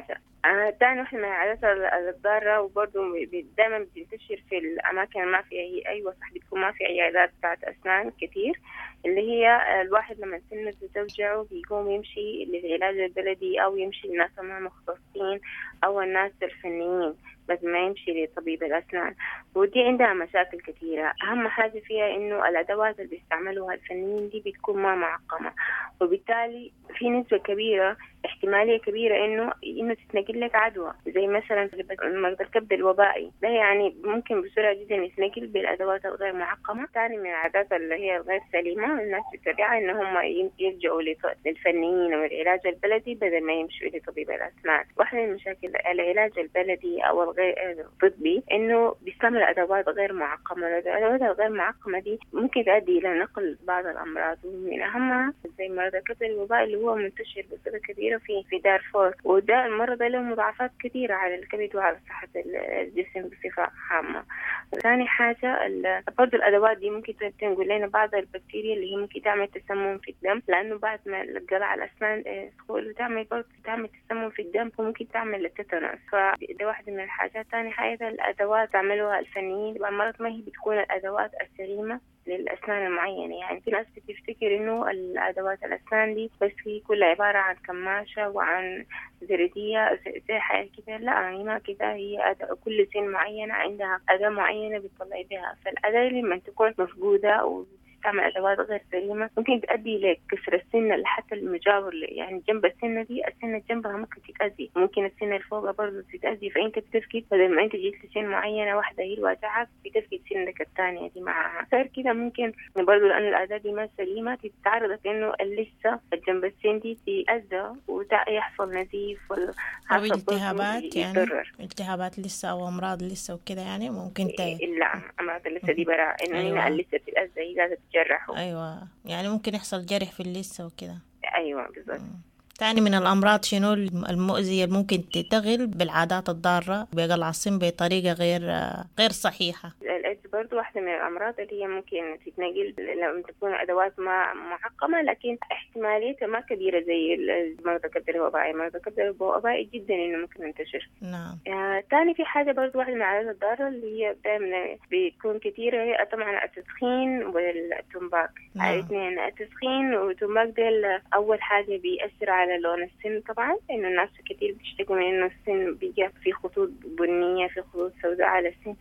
آه تاني واحدة من العادات الضارة وبرضه دائما بتنتشر في الأماكن ما في أي أيوة صح بتكون ما في عيادات بتاعت أسنان كتير، اللي هي الواحد لما سنه بتوجعه بيقوم يمشي للعلاج البلدي أو يمشي للناس المختصين أو الناس الفنيين بس ما يمشي لطبيب الأسنان. ودي عندها مشاكل كثيرة. أهم حاجة فيها إنه الأدوات اللي بيستعملوها الفنيين دي بتكون ما معقمة، وبالتالي في نسبة كبيرة احتمالية كبيرة إنه إنه تتنقل لك عدوى زي مثلا مرض الكبد الوبائي، ده يعني ممكن بسرعة جدا يتنقل بالأدوات الغير معقمة. ثاني من العادات اللي هي الغير سليمة الناس بتتبعها إن هم يلجأوا للفنيين والعلاج البلدي بدل ما يمشوا لطبيب الأسنان. واحدة من مشاكل العلاج البلدي أو الغير الطبي إنه بيستعمل أدوات غير معقمة. الأدوات الغير معقمة دي ممكن تؤدي إلى نقل بعض الأمراض، ومن أهمها زي مرض الكبد الوبائي اللي هو منتشر بصورة كبيرة في في دارفور، وده المرض له مضاعفات كثيرة على الكبد وعلى صحة الجسم بصفة عامة. ثاني حاجة برضو الأدوات دي ممكن تنقل لنا بعض البكتيريا اللي هي ممكن تعمل تسمم في الدم، لأنه بعد ما القلع الأسنان تدخل تعمل برضو تعمل تسمم في الدم وممكن تعمل التتنس، فده واحدة من الحاجات. ثاني حاجة الأدوات تعملوها الفنيين بالمرض ما هي بتكون الأدوات السليمة للأسنان المعينة. يعني في ناس بتفتكر إنه الأدوات الأسنان دي بس هي كلها عبارة عن كماشة وعن زردية زي حاجة كده، لا هي ما كده. هي كل سن معينة عندها أداة معينة بتطلع بها، فالأداة لما تكون مفقودة و تعمل أدوات غير سليمة ممكن تؤدي لكسر السنة حتى المجاور، يعني جنب السنة دي السنة جنبها ممكن تتأذي، ممكن السنة الفوق برضو تتأذي. فأنت بتفقد بدل ما أنت جيت لسن معينة واحدة هي الواجعة بتفقد سنك الثانية دي معها. غير كده ممكن برضو لأن الأداة دي ما سليمة تتعرض إنه اللثة جنب السن دي تتأذى ويحصل نزيف ولا أو التهابات، يعني التهابات لسه أو أمراض لسه وكده، يعني ممكن ت... لا أمراض اللثة دي برا إنه أيوة. هنا اللثة تتأذى هي لازم تجرحوا. أيوة يعني ممكن يحصل جرح في اللثة وكده. أيوة بالضبط. تاني من الأمراض شنو المؤذية ممكن تتغل بالعادات الضارة بقلع السن بطريقة غير غير صحيحة. الإيدز برضو واحدة من الأمراض اللي هي ممكن تتنقل لما تكون أدوات ما معقمة، لكن احتماليتها ما كبيرة زي مرض الكبد الوبائي. مرض الكبد الوبائي جدا إنه ممكن ينتشر. نعم. آه تاني في حاجة برضو واحدة من العادات الضارة اللي هي دائما بتكون كثيرة هي طبعا التدخين والتمباك. نعم. الاثنين التدخين والتمباك ده أول حاجة بيأثر على على لون السن طبعا، إنه الناس كتير بيشتكوا من إنه السن بيجي في خطوط بنية في خطوط سوداء على السن.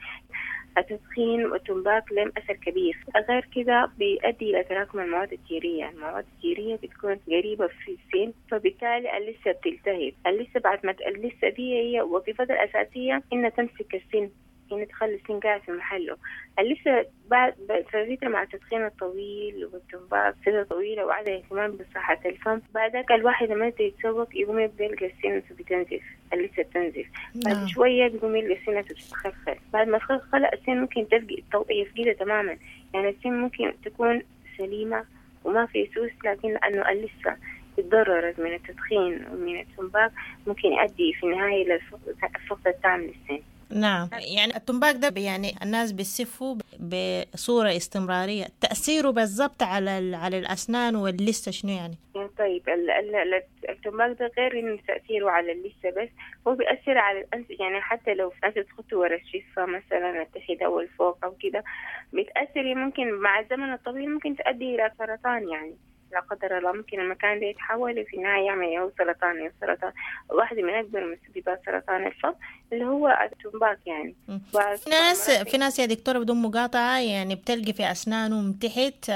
التدخين والتمباك لهم أثر كبير. غير كده بيؤدي إلى تراكم المواد الجيرية. المواد الجيرية بتكون قريبة في السن، فبالتالي اللثة بتلتهب. اللثة بعد ما اللثة دي هي وظيفتها الأساسية إنها تمسك السن، إنها تخلي السن قاعد في محله. اللثة بعد فترة مع التدخين الطويل والتمباك فترة طويلة وعدم اهتمام بصحة الفم، بعدك الواحد لما يتسوق يقوم يلقى السن بتنزف، اللثة بتنزف. بعد شوية بيقوم يلقى السن تتخلخل. بعد ما تخلخل السن ممكن تفقد يفقدها تماما. يعني السن ممكن تكون سليمة وما في سوس، لكن لأنه اللثة تتضررت من التدخين ومن التمباك ممكن يؤدي في النهاية للفقد التام للسن. نعم. يعني التمباك ده يعني الناس بيصفوا بصورة استمرارية، تأثيره بالضبط على على الأسنان واللثة شنو يعني؟ طيب التمباك ده غير إنه تأثيره على اللثة بس هو بيأثر على الأنف. يعني حتى لو أنت تخطي ورا الشفة مثلا التحت أو الفوق أو كده بتأثر، ممكن مع الزمن الطويل ممكن تؤدي إلى سرطان. يعني لا قدر الله ممكن المكان ده يتحول وفي النهاية يعمل يو سرطان يو سرطان. واحدة من أكبر مسببات سرطان الفم اللي هو التمباك. يعني في ناس في ناس يا دكتورة بدون مقاطعة يعني بتلقي في أسنانهم تحت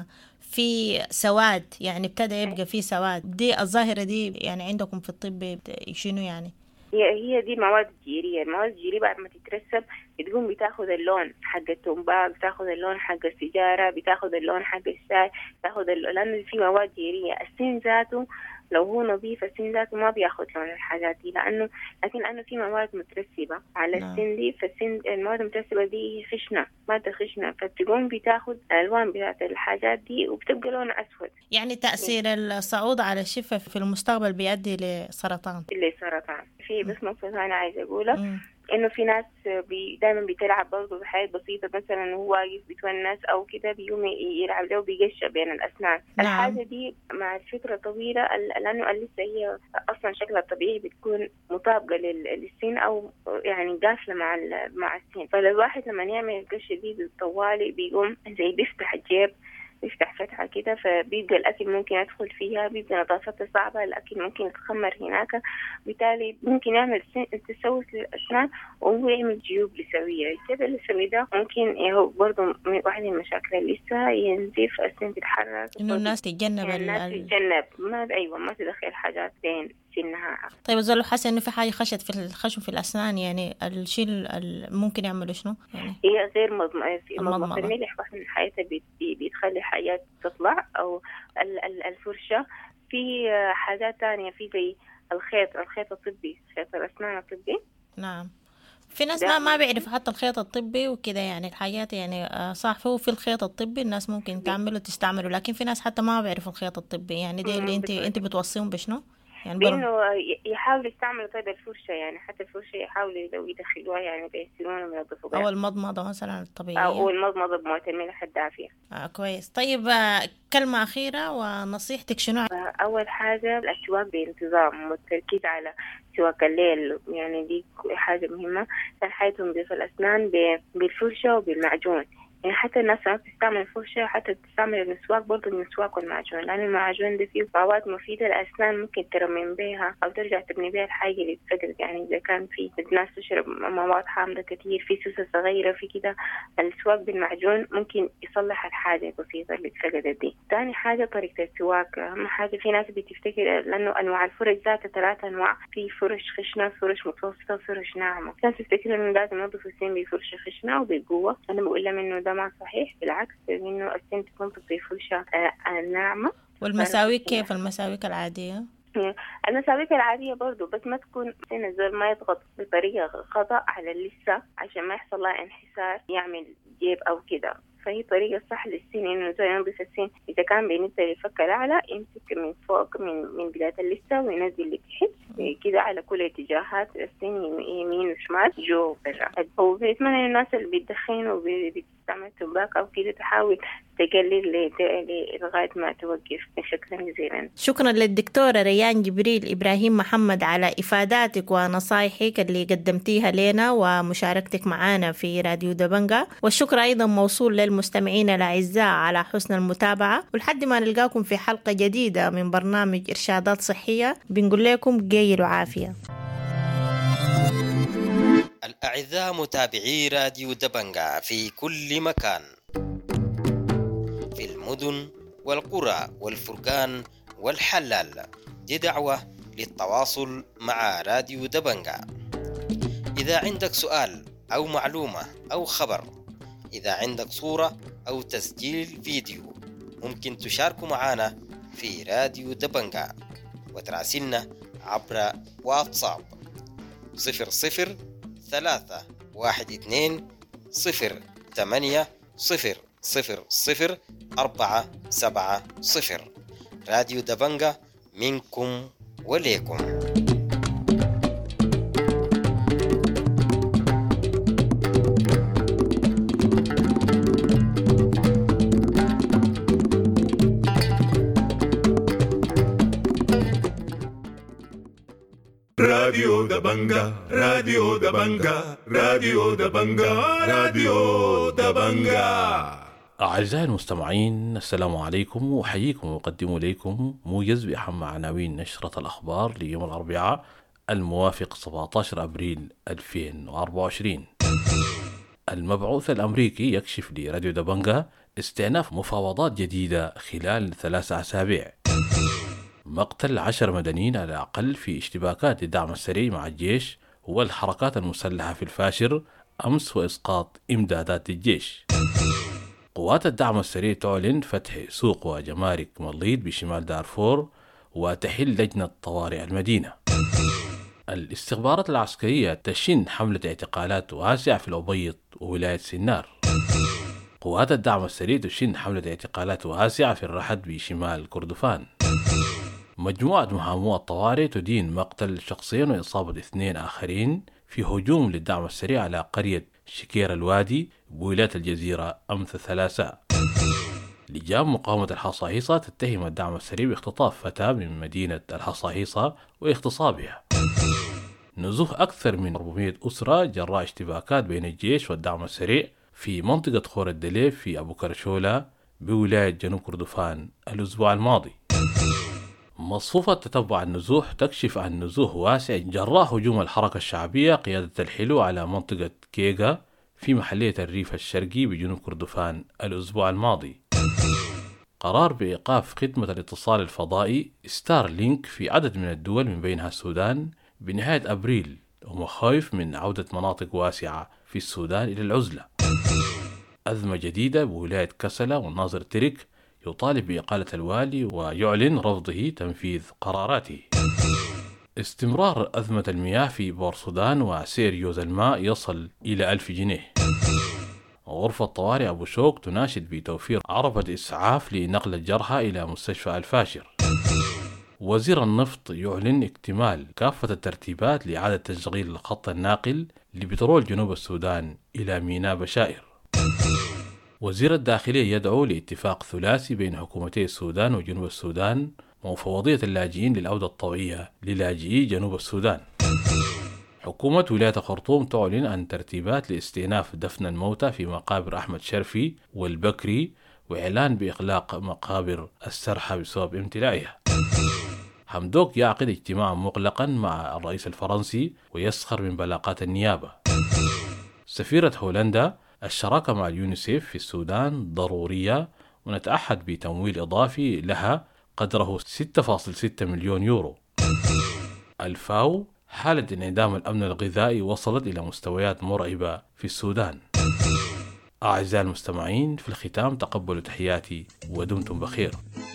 في سواد، يعني ابتدى يبقى في سواد. دي الظاهرة دي يعني عندكم في الطب شنو يعني؟ هي هي دي مواد جيرية. المواد الجيرية بعد ما تترسب بتقوم بتاخذ اللون حق التمباك، بتاخذ اللون حق السيجارة، بتاخذ اللون حق الشاي، بتاخذ اللون لأنه في مواد جيرية. السن ذاته لو هو نظيف السن ذاته ما بياخذ لون الحاجات دي، لأنه لكن لأنه في مواد مترسبة على السن دي، فالسن المواد المترسبة دي خشنة، مادة خشنة، فبتقوم بتاخذ الألوان بتاعت الحاجات دي وبتبقى لونها أسود. يعني تأثير الصعود على الشفة في المستقبل بيؤدي لسرطان. لسرطان. في بس نقطة أنا عايزة أقولها إنه في ناس بي دائما بتلعب برضه بحاجات بسيطة، مثلا هو واقف بيتونس أو كده بيقوم يلعب له بيقشع بين الأسنان. نعم. الحاجة دي مع الفترة طويلة لأنه لسه هي أصلا شكلها الطبيعي بتكون مطابقة للسن أو يعني قافلة مع مع السن، فالواحد لما يعمل القشة دي بالطوالي بيقوم زي بيفتح الجيب، يفتح فتحة كده، فبيبقى الأكل ممكن يدخل فيها، بيبقى نظافتها صعبة، الأكل ممكن يتخمر هناك، بالتالي ممكن يعمل تسوس للأسنان وهو يعمل جيوب لسوية. الجيب اللسوي ده ممكن هو برضه واحد من المشاكل اللي لسه ينزيف السن تتحرك، إنه الناس تتجنب يعني الناس تتجنب ما أيوة ما تدخل حاجات بين سنها. طيب زلوا حاسة إنه في حاجة خشت في الخشم في الأسنان، يعني الشيء ممكن يعملوا شنو؟ يعني هي غير مضمضة، مضمضة الملح واحد من حياتها بيتخلي حاجات تطلع أو الفرشة. في حاجات تانية في زي الخيط الخيط الطبي، خيط الأسنان الطبي. نعم، في ناس ما ما بيعرفوا حتى الخيط الطبي وكده، يعني الحاجات يعني صح، هو في الخيط الطبي الناس ممكن تعمله تستعمله، لكن في ناس حتى ما بيعرفوا الخيط الطبي. يعني دي اللي انت انت بتوصيهم بشنو؟ يعني بإنه يحاولوا يستعملوا طيب الفرشة، يعني حتى الفرشة يحاولوا لو يدخلوها يعني بيغسلوها وينظفوا بها، أو المضمضة مثلا الطبيعية، أو المضمضة بموية الملح الدافية. آه كويس. طيب كلمة أخيرة ونصيحتك شنو؟ أول حاجة الأسواق بانتظام والتركيز على سواق الليل، يعني دي حاجة مهمة. ثاني حاجة تنظيف الأسنان بالفرشة وبالمعجون، يعني حتى الناس ما بتستعمل الفرشة حتى تستعمل المسواك، برضه المسواك والمعجون، لأن المعجون ده فيه مواد مفيدة للأسنان ممكن ترمم بها أو ترجع تبني بها الحاجة اللي اتفقدت. يعني إذا كان في الناس تشرب مواد حامضة كتير، في سوسة صغيرة في كده، السواك بالمعجون ممكن يصلح الحاجة البسيطة اللي اتفقدت دي. تاني حاجة طريقة السواك، أهم حاجة في ناس بتفتكر لأنه أنواع الفرش ذاتها ثلاثة أنواع، في فرش خشنة، فرش متوسطة، فرش ناعمة. ناس تفتكر إنه لازم ينظفوا السن بفرشة خشنة وبالقوة، أنا بقول لهم إنه ده ما صحيح، بالعكس، إنه السن تكون في فرشة ناعمة. والمساويك كيف المساويك العادية؟ المساويك العادية برضو، بس ما تكون سن الزول ما يضغط بطريقة خطأ على اللثة عشان ما يحصل لها انحسار يعمل جيب أو كده. فهي طريقة صح للسن إنه زي ينظف السن، إذا كان بالنسبة للفك الأعلى يمسك من فوق من من بداية اللثة وينزل لتحت كده على كل اتجاهات السن، يمين وشمال جو وبرا. وبيتمنى الناس اللي بيدخن وبيستعمل تباك أو كده تحاول تقلل لغاية ما توقف. شكرا جزيلا. شكرا للدكتورة ريان جبريل إبراهيم محمد على إفاداتك ونصايحك اللي قدمتيها لنا ومشاركتك معنا في راديو دبنجة، والشكر أيضا موصول للمستمعين الأعزاء على حسن المتابعة. ولحد ما نلقاكم في حلقة جديدة من برنامج إرشادات صحية بنقول لكم جيلوا عافية. الأعزاء متابعي راديو دبنجة في كل مكان، في المدن والقرى والفرقان والحلال، دي دعوة للتواصل مع راديو دبنجة. إذا عندك سؤال أو معلومة أو خبر، إذا عندك صورة أو تسجيل فيديو، ممكن تشاركوا معنا في راديو دبنجة وتراسلنا عبر واتساب صفر صفر ثلاثة واحد اثنين صفر ثمانية صفر صفر صفر أربعة سبعة صفر. راديو دبنجة منكم وليكم. راديو دبنجة راديو دبنجة راديو دبنجة راديو دبنجة. أعزائي المستمعين، السلام عليكم، وحييكم وأقدم إليكم موجز بأهم عناوين نشرة الأخبار ليوم الأربعاء الموافق سبعة عشر أبريل ألفين وأربعة وعشرين. المبعوث الأمريكي يكشف لراديو دبنجة استئناف مفاوضات جديدة خلال ثلاث أسابيع. مقتل عشر مدنيين على الأقل في اشتباكات الدعم السريع مع الجيش والحركات المسلحة في الفاشر أمس، وإسقاط إمدادات الجيش. قوات الدعم السريع تعلن فتح سوق وجمارك مليط بشمال دارفور وتحل لجنة طوارئ المدينة. الاستخبارات العسكرية تشن حملة اعتقالات واسعة في الأبيض وولاية سنار. قوات الدعم السريع تشن حملة اعتقالات واسعة في الرحد بشمال كردفان. مجموعة محامو الطوارئ تدين مقتل شخصين وإصابة اثنين آخرين في هجوم للدعم السريع على قرية شكير الوادي بولاية الجزيرة أمس الثلاثاء. لجان مقاومة الحصاهيصة تتهم الدعم السريع باختطاف فتاة من مدينة الحصاهيصة واغتصابها. نزوح أكثر من أربعمائة أسرة جراء اشتباكات بين الجيش والدعم السريع في منطقة خور الدليف في أبو كرشولة بولاية جنوب كردفان الأسبوع الماضي. مصفوفة تتبع النزوح تكشف عن نزوح واسع جراء هجوم الحركة الشعبية قيادة الحلو على منطقة كيغا في محلية الريف الشرقي بجنوب كردفان الأسبوع الماضي. قرار بإيقاف خدمة الاتصال الفضائي ستار لينك في عدد من الدول من بينها السودان بنهاية أبريل، ومخاوف من عودة مناطق واسعة في السودان إلى العزلة. أزمة جديدة بولاية كسلة، والناظر ترك يطالب بإقالة الوالي ويعلن رفضه تنفيذ قراراته. استمرار أزمة المياه في بورسودان وسعر يوز الماء يصل إلى ألف جنيه. غرفة طوارئ أبو شوك تناشد بتوفير عربة إسعاف لنقل الجرحى إلى مستشفى الفاشر. وزير النفط يعلن اكتمال كافة الترتيبات لإعادة تشغيل الخط الناقل لبترول جنوب السودان إلى ميناء بشائر. وزير الداخلية يدعو لاتفاق ثلاثي بين حكومتي السودان وجنوب السودان ومفوضية اللاجئين للعودة الطوعية للاجئي جنوب السودان. حكومة ولاية خرطوم تعلن عن ترتيبات لاستئناف دفن الموتى في مقابر أحمد شرفي والبكري، وإعلان بإغلاق مقابر السرحة بسبب امتلائها. حمدوك يعقد اجتماعا مغلقا مع الرئيس الفرنسي ويسخر من بلاغات النيابة. سفيرة هولندا: الشراكة مع اليونيسيف في السودان ضرورية، ونتأحد بتمويل إضافي لها قدره ستة فاصلة ستة مليون يورو. الفاو: حالة انعدام الأمن الغذائي وصلت إلى مستويات مرعبة في السودان. أعزائي المستمعين، في الختام تقبلوا تحياتي ودمتم بخير.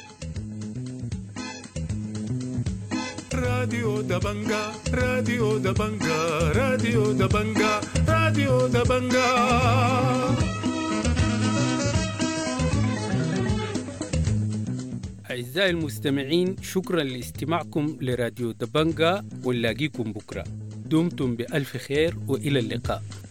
راديو دبنجا راديو دبنجا راديو دبنجا راديو دبنجا. أعزائي المستمعين، شكرا لاستماعكم لراديو دبنجا، ونلاقيكم بكرة. دمتم بألف خير وإلى اللقاء.